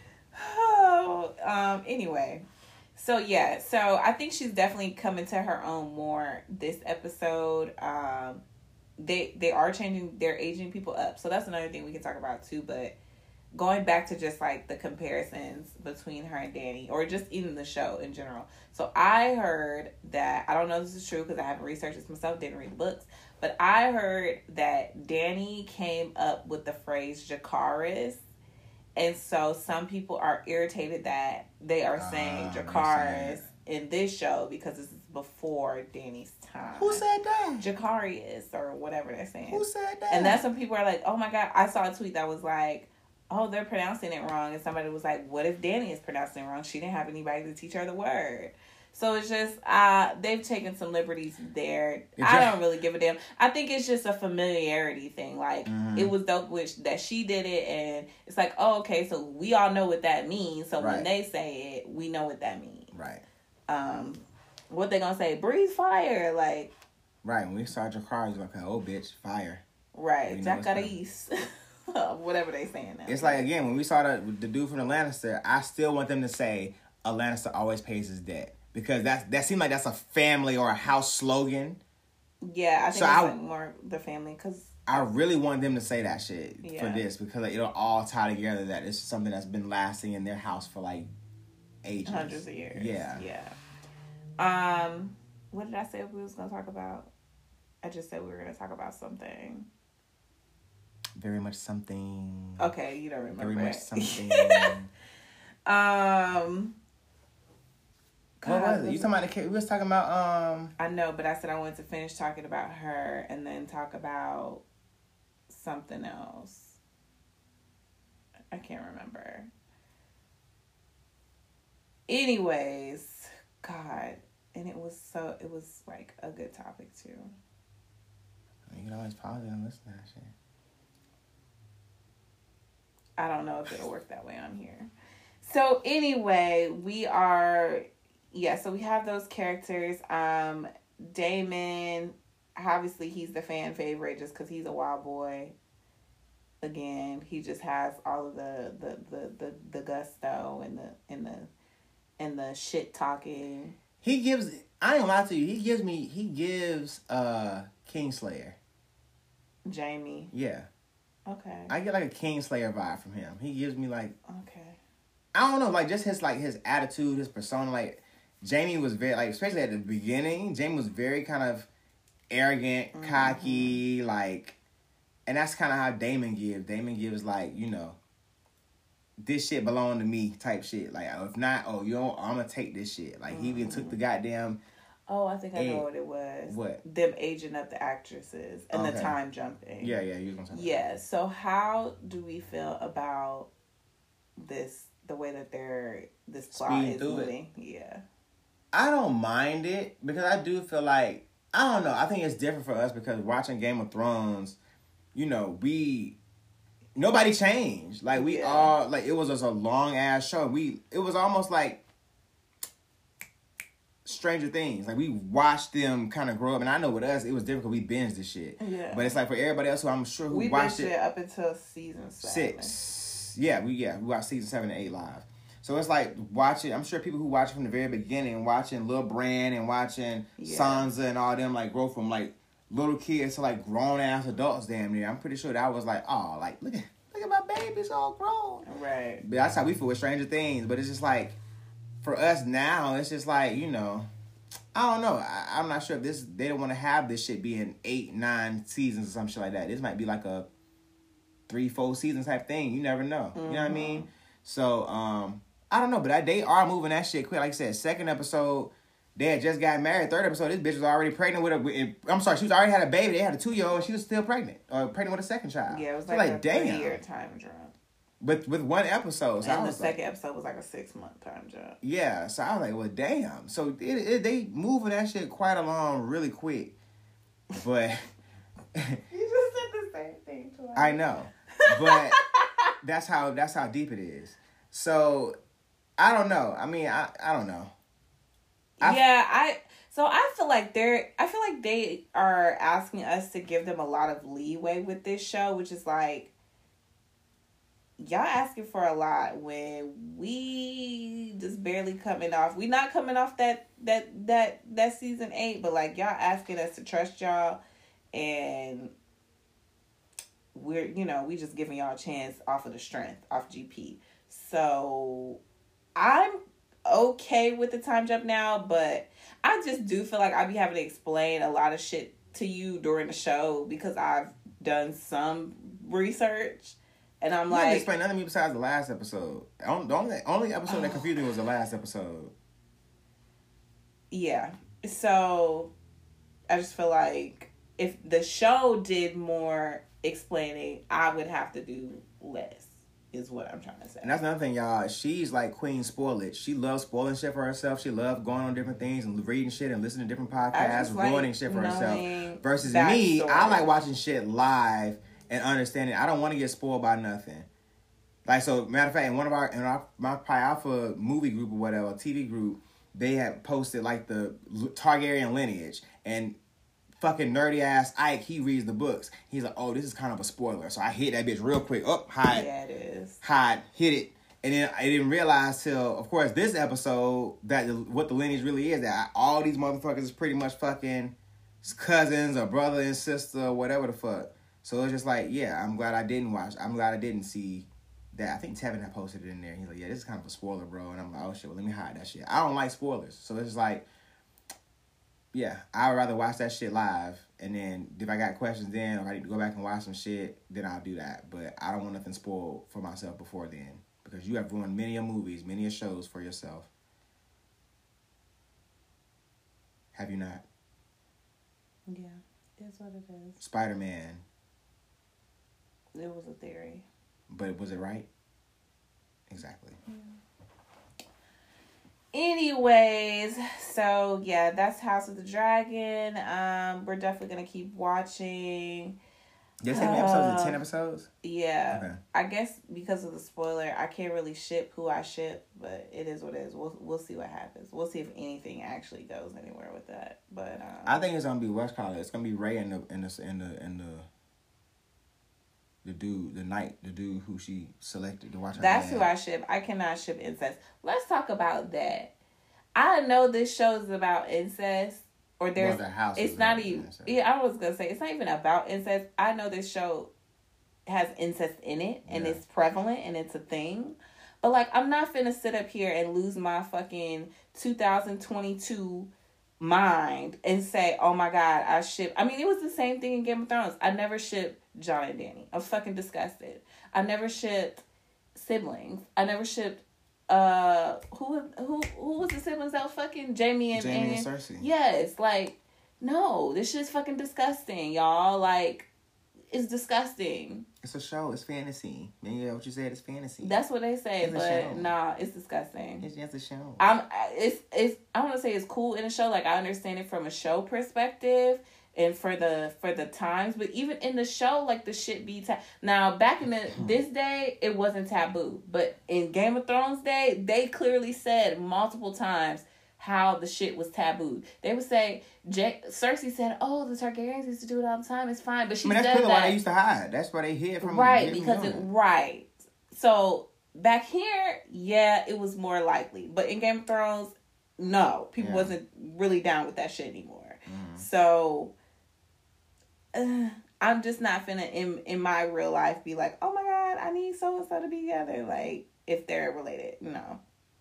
Oh, anyway. So yeah, so I think she's definitely coming to her own more this episode. They are changing, they're aging people up. So that's another thing we can talk about too, but going back to just like the comparisons between her and Dany, or just even the show in general. So I heard that, I don't know if this is true because I haven't researched this myself, didn't read the books, but I heard that Dany came up with the phrase Jacaerys. And so some people are irritated that they are saying Jacaerys in this show because this is before Dany's time. Who said that? Jacaerys or whatever they're saying. Who said that? And that's when people are like, oh my God. I saw a tweet that was like, oh, they're pronouncing it wrong. And somebody was like, what if Dany is pronouncing it wrong? She didn't have anybody to teach her the word. So it's just, they've taken some liberties there. I don't really give a damn. I think it's just a familiarity thing. Like, it was dope that she did it, and it's like, oh, okay, so we all know what that means. So when they say it, we know what that means. Right. What they gonna say? Breathe fire, like. Right. When we saw Jacaerys, like, oh, bitch, fire. Right. Jacaerys. Whatever they saying now. It's like, again, when we saw the dude from the Lannister, I still want them to say, a Lannister always pays his debt. Because that seems like that's a family or a house slogan. Yeah, I think it's like more the family. Cause I really want them to say that shit for this. Because like, it'll all tie together that it's something that's been lasting in their house for like ages. Hundreds of years. Yeah. Yeah. What did I say we was going to talk about? I just said we were going to talk about something. Very much something. Okay, you don't remember. Very much something. What was it? You talking about the kid? We was talking about I know, but I said I wanted to finish talking about her and then talk about something else. I can't remember. Anyways, God, and it was like a good topic too. You can always pause it and listen to that shit. I don't know if it'll work that way on here. So anyway, so we have those characters. Daemon, obviously he's the fan favorite just because he's a wild boy. Again, he just has all of the gusto and and the shit talking. He gives. I ain't gonna lie to you. He gives Kingslayer. Jamie. Yeah. Okay. I get like a Kingslayer vibe from him. He gives me like. Okay. I don't know, like just his attitude, his persona. Like Jamie was very like, especially at the beginning. Jamie was very kind of arrogant, cocky, like, and that's kind of how Damon gives. Damon gives like, you know, this shit belong to me type shit. Like if not, I'm gonna take this shit. Like he even took the goddamn. Oh, I think I know what it was. What? Them aging up the actresses and the time jumping. Yeah, you was gonna talk about that. So how do we feel about this? The way that this plot is moving? Yeah. I don't mind it because I do feel like, I don't know, I think it's different for us because watching Game of Thrones, you know, nobody changed. Like we all, like it was just a long ass show. It was almost like Stranger Things. Like we watched them kind of grow up, and I know with us it was different because we binged this shit. Yeah. But it's like for everybody else who I'm sure who watched it up until season 6. Yeah, we watched season 7 and 8 live. So it's like watching. I'm sure people who watch from the very beginning, watching Lil Bran and watching Sansa and all them like grow from like little kids to like grown ass adults. Damn near. I'm pretty sure that was like, oh, like look at my baby's all grown. Right. But that's how we feel with Stranger Things. But it's just like for us now, it's just like, you know, I don't know. I'm not sure if they don't want to have this shit being 8, 9 seasons or some shit like that. This might be like a 3-4 seasons type thing. You never know. You know what I mean? So, I don't know, but they are moving that shit quick. Like I said, second episode, they had just got married. Third episode, this bitch was already pregnant I'm sorry, she was already had a baby. They had a 2-year-old, and she was still pregnant. Or pregnant with a second child. Yeah, it was like a 3-year time jump. But with one episode. So and the second episode was like a 6-month time jump. Yeah, so I was like, well, damn. So they moving that shit quite along really quick. But... You just said the same thing twice. I know. But that's how deep it is. So I don't know. I mean, I don't know. I feel like they are asking us to give them a lot of leeway with this show, which is like, y'all asking for a lot when we just barely coming off. We not coming off that season 8, but like y'all asking us to trust y'all, and we just giving y'all a chance off of the strength, off GP. So I'm okay with the time jump now, but I just do feel like I be having to explain a lot of shit to you during the show because I've done some research, and I'm like, didn't explain nothing to me besides the last episode. The only episode that confused me was the last episode. Yeah, so I just feel like if the show did more explaining, I would have to do less, is what I'm trying to say. And that's another thing, y'all. She's like Queen Spoilage. She loves spoiling shit for herself. She loves going on different things and reading shit and listening to different podcasts, ruining shit for herself. Versus me, I like watching shit live and understanding. I don't want to get spoiled by nothing. Like, so, matter of fact, in my Pi Alpha movie group or whatever, TV group, they had posted like the Targaryen lineage, and fucking nerdy ass Ike, he reads the books. He's like, oh, this is kind of a spoiler. So I hit that bitch real quick. Hide. Yeah, it is. Hide. Hit it. And then I didn't realize till, of course, this episode that what the lineage really is. That all these motherfuckers is pretty much fucking cousins or brother and sister or whatever the fuck. So it's just like, yeah, I'm glad I didn't watch. I'm glad I didn't see that. I think Tevin had posted it in there. He's like, yeah, this is kind of a spoiler, bro. And I'm like, oh shit, well, let me hide that shit. I don't like spoilers. So it's just like, yeah, I would rather watch that shit live, and then if I got questions then, or I need to go back and watch some shit, then I'll do that. But I don't want nothing spoiled for myself before then, because you have ruined many a movies, many a shows for yourself. Have you not? Yeah, that's what it is. Spider-Man. It was a theory. But was it right? Exactly. Yeah. Anyways, so yeah, that's House of the Dragon. We're definitely gonna keep watching. There's 10 episodes. 10 episodes. Yeah, okay. I guess because of the spoiler, I can't really ship who I ship, but it is what it is. We'll see what happens. We'll see if anything actually goes anywhere with that. But I think it's gonna be West College. It's gonna be Ray in the the dude who she selected to watch her That's dad. who I ship. I cannot ship incest. Let's talk about that. I know this show is about incest, or there's it's not even. Yeah, I was gonna say it's not even about incest. I know this show has incest in it, and it's prevalent, and it's a thing. But like, I'm not finna sit up here and lose my fucking 2022 mind and say, "Oh my God, I ship." I mean, it was the same thing in Game of Thrones. I never shipped Jon and Dany. I was fucking disgusted. I never shipped siblings. I never shipped. Who was the siblings that was fucking Jaime and Cersei? Yes, like, no, this shit's fucking disgusting, y'all. Like, it's disgusting. It's a show. It's fantasy. Yeah, what you said is fantasy. That's what they say, but nah, it's disgusting. It's just a show. It's I want to say it's cool in a show. Like, I understand it from a show perspective and for the times, but even in the show, like, the shit be now back in this day, it wasn't taboo, but in Game of Thrones day, they clearly said multiple times how the shit was taboo. They would say, Cersei said, "Oh, the Targaryens used to do it all the time. It's fine." But that's probably why they used to hide. That's why they hid from right, because right. So back here, yeah, it was more likely, but in Game of Thrones, no, people wasn't really down with that shit anymore. Mm. So I'm just not finna in my real life be like, "Oh my God, I need so and so to be together." Like, if they're related, no.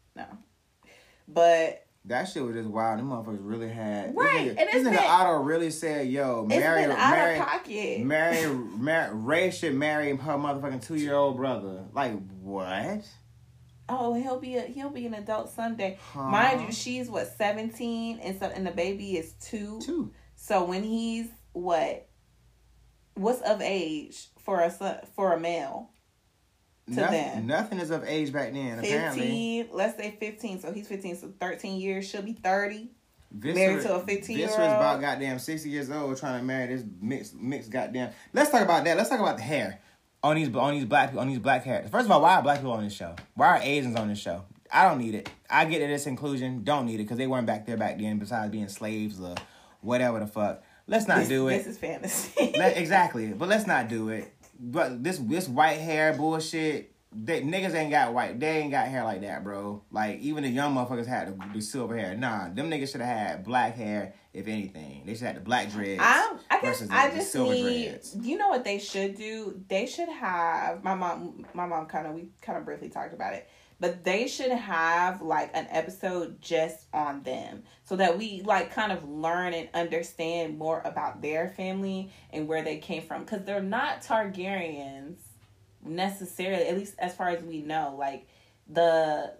But that shit was just wild. Them motherfuckers really had right. This nigga Otto really said, "Yo, Mary out of pocket. Ray should marry her motherfucking 2-year-old brother." Like, what? Oh, he'll be an adult someday. Mind you, she's 17, and the baby is 2. So when he's what's of age for a male? Nothing is of age back then. 15, apparently. Let's say 15. So he's 15. So 13 years. She'll be 30. Married to a 15-year-old. This was about goddamn 60 years old trying to marry this mixed goddamn. Let's talk about that. Let's talk about the hair on these black people, on these black hair. First of all, why are black people on this show? Why are Asians on this show? I don't need it. I get that it's inclusion. Don't need it because they weren't back there back then. Besides being slaves or whatever the fuck. Let's not do it. This is fantasy. Exactly, but let's not do it. But this white hair bullshit, niggas ain't got white. They ain't got hair like that, bro. Like, even the young motherfuckers had the silver hair. Nah, them niggas should have had black hair, if anything. They should have the black dreads. I guess I just silver need, dreads. You know what they should do? They should have, my mom we kind of briefly talked about it. But they should have, like, an episode just on them. So that we, like, kind of learn and understand more about their family and where they came from. Because they're not Targaryens necessarily, at least as far as we know. Like, they're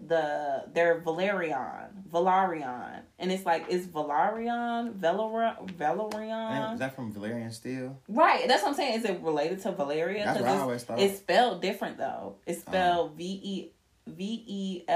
Velaryon. And it's like, is Velaryon? Is that from Valyrian Steel? Right. That's what I'm saying. Is it related to Valyria? That's what I always thought. It's spelled different, though. It's spelled Velaryon.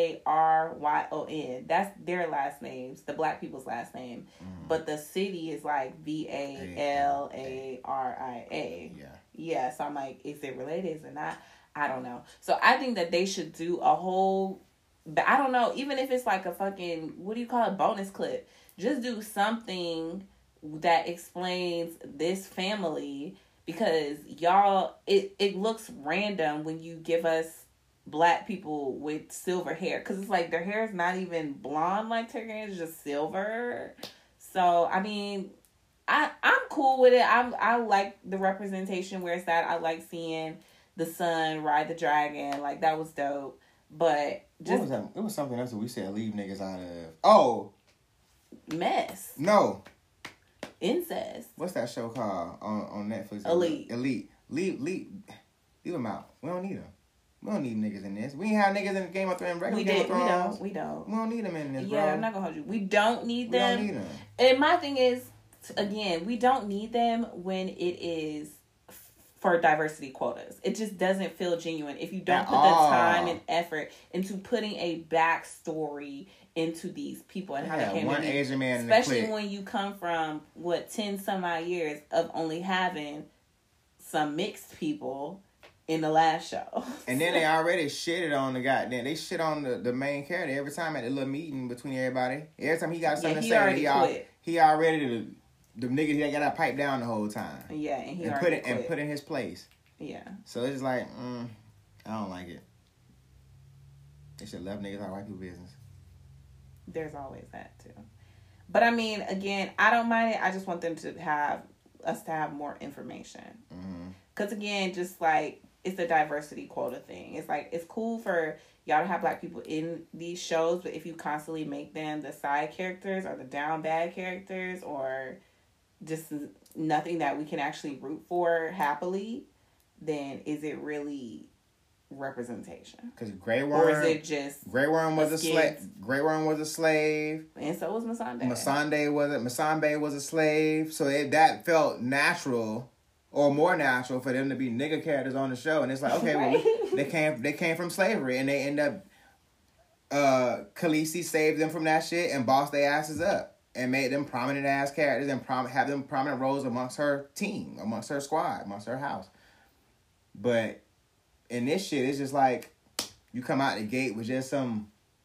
That's their last names, the black people's last name. But the city is like Valaria. Yeah, so I'm like, is it related? Is it not? I don't know. So I think that they should do a whole, I don't know, even if it's like a fucking, what do you call it, bonus clip. Just do something that explains this family, because y'all, it looks random when you give us black people with silver hair, because it's like their hair is not even blonde like Targaryen, it's just silver. So I mean, I'm cool with it. I like the representation where it's at. I like seeing the son ride the dragon. Like, that was dope. But just, what was that? It was something else that we said leave niggas out of. Oh, mess. No, incest. What's that show called on Netflix? Elite. Leave them out. We don't need them. We don't need niggas in this. We ain't have niggas in Game of Thrones. We don't. We don't need them in this, bro. Yeah, I'm not gonna hold you. We don't need them. We don't need them. And my thing is, again, we don't need them when it is for diversity quotas. It just doesn't feel genuine if you don't put the time and effort into putting a backstory into these people and how they came one to be. Asian man, especially when you come from 10 some odd years of only having some mixed people in the last show. And then they already shitted on the goddamn. They shit on the main character every time at the little meeting between everybody. Every time he got something to say, he already the nigga he got that pipe down the whole time. Yeah, and he put in his place. Yeah. So it's just like, I don't like it. They should left niggas out white people business. There's always that too. But I mean, again, I don't mind it. I just want them to have more information. Because again, just like, it's a diversity quota thing. It's like, it's cool for y'all to have black people in these shows, but if you constantly make them the side characters or the down bad characters or just nothing that we can actually root for happily, then is it really representation? Because Grey Worm, or is it just Grey Worm was a slave? Grey Worm was a slave, and so was Missandei. Missandei was a slave. So that felt natural, or more natural, for them to be nigga characters on the show. And it's like, okay, right? Well, they came from slavery, and they end up. Khaleesi saved them from that shit and bossed their asses up and made them prominent ass characters and have them prominent roles amongst her team, amongst her squad, amongst her house. But in this shit, it's just like, you come out the gate with just some...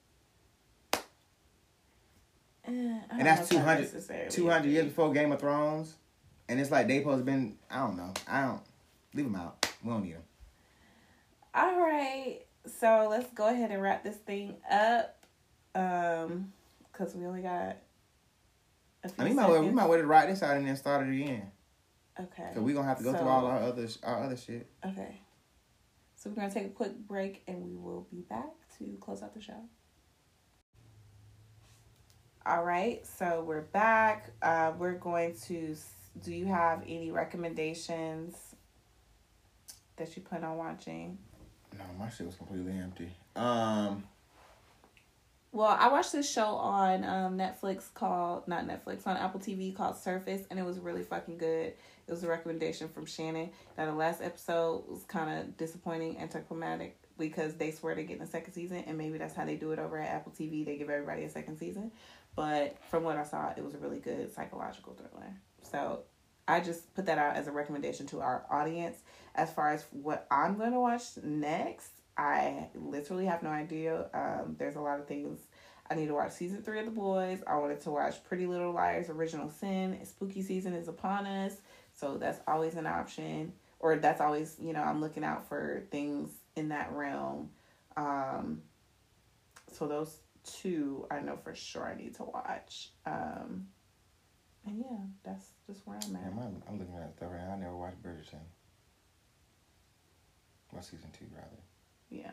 and that's 200 years before Game of Thrones. And it's like, they supposed to been... I don't know. Leave them out. We don't need them. All right. So let's go ahead and wrap this thing up. Because we only got a few seconds. We might want to write this out and then start it again. Okay. So we're going to have to go through all our other shit. Okay. So we're going to take a quick break and we will be back to close out the show. All right. So we're back. We're going to... Do you have any recommendations that you plan on watching? No, my shit was completely empty. Well, I watched this show on on Apple TV called Surface, and it was really fucking good. It was a recommendation from Shannon. Now, the last episode was kind of disappointing, anticlimactic, because they swear they're getting a second season, and maybe that's how they do it over at Apple TV. They give everybody a second season. But from what I saw, it was a really good psychological thriller. So I just put that out as a recommendation to our audience. As far as what I'm going to watch next, I literally have no idea. There's a lot of things. I need to watch season 3 of The Boys. I wanted to watch Pretty Little Liars Original Sin. Spooky season is upon us. So that's always an option. Or that's always, I'm looking out for things in that realm. So those 2 I know for sure I need to watch. And yeah, that's just where I'm at. Yeah, I'm looking at stuff right now. I never watched Bridgerton. Well, season 2 rather. Yeah.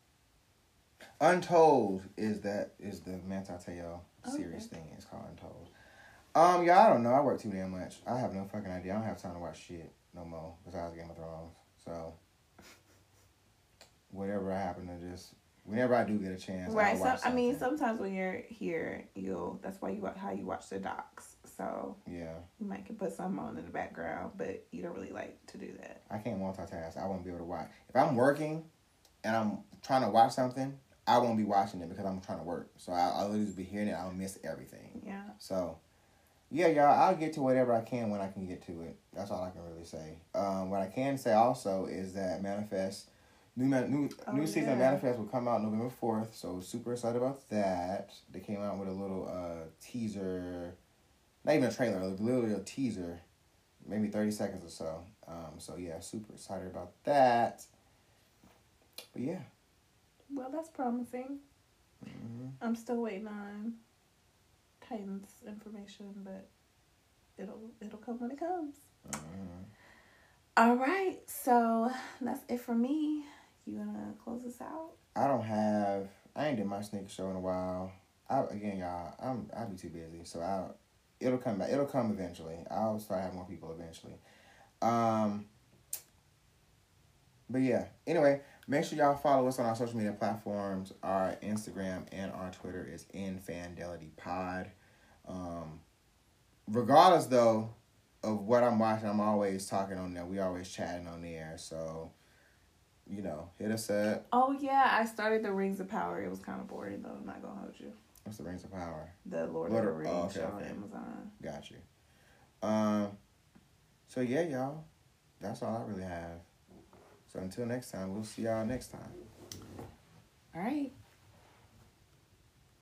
Untold is the Manti Te'o series thing. It's called Untold. Yeah, I don't know. I work too damn much. I have no fucking idea. I don't have time to watch shit no more besides Game of Thrones. So whatever I happen to just, whenever I do get a chance, right. So I mean, sometimes when you're here, that's why how you watch the docs. So yeah, you might can put something on in the background, but you don't really like to do that. I can't multitask. I won't be able to watch. If I'm working and I'm trying to watch something, I won't be watching it because I'm trying to work. So I'll literally be hearing it. I'll miss everything. Yeah. So yeah, y'all, I'll get to whatever I can when I can get to it. That's all I can really say. What I can say also is that Manifest, new season of Manifest will come out November 4th. So super excited about that. They came out with a little teaser, not even a trailer, literally a teaser, maybe 30 seconds or so. So yeah, super excited about that. But yeah. Well, that's promising. Mm-hmm. I'm still waiting on Titans information, but it'll come when it comes. Mm-hmm. All right, so that's it for me. You gonna close us out? I ain't did my sneaker show in a while. I'll be too busy, so it'll come back. It'll come eventually. I'll start having more people eventually. But yeah, anyway, make sure y'all follow us on our social media platforms. Our Instagram and our Twitter is InFandelityPod. Regardless, though, of what I'm watching, I'm always talking on there. We always chatting on there. So, hit us up. Oh, yeah. I started the Rings of Power. It was kind of boring, though. I'm not going to hold you. What's the Rings of Power? The Lord of the Rings show on Amazon. Got you. So, yeah, y'all. That's all I really have. So until next time, we'll see y'all next time. All right.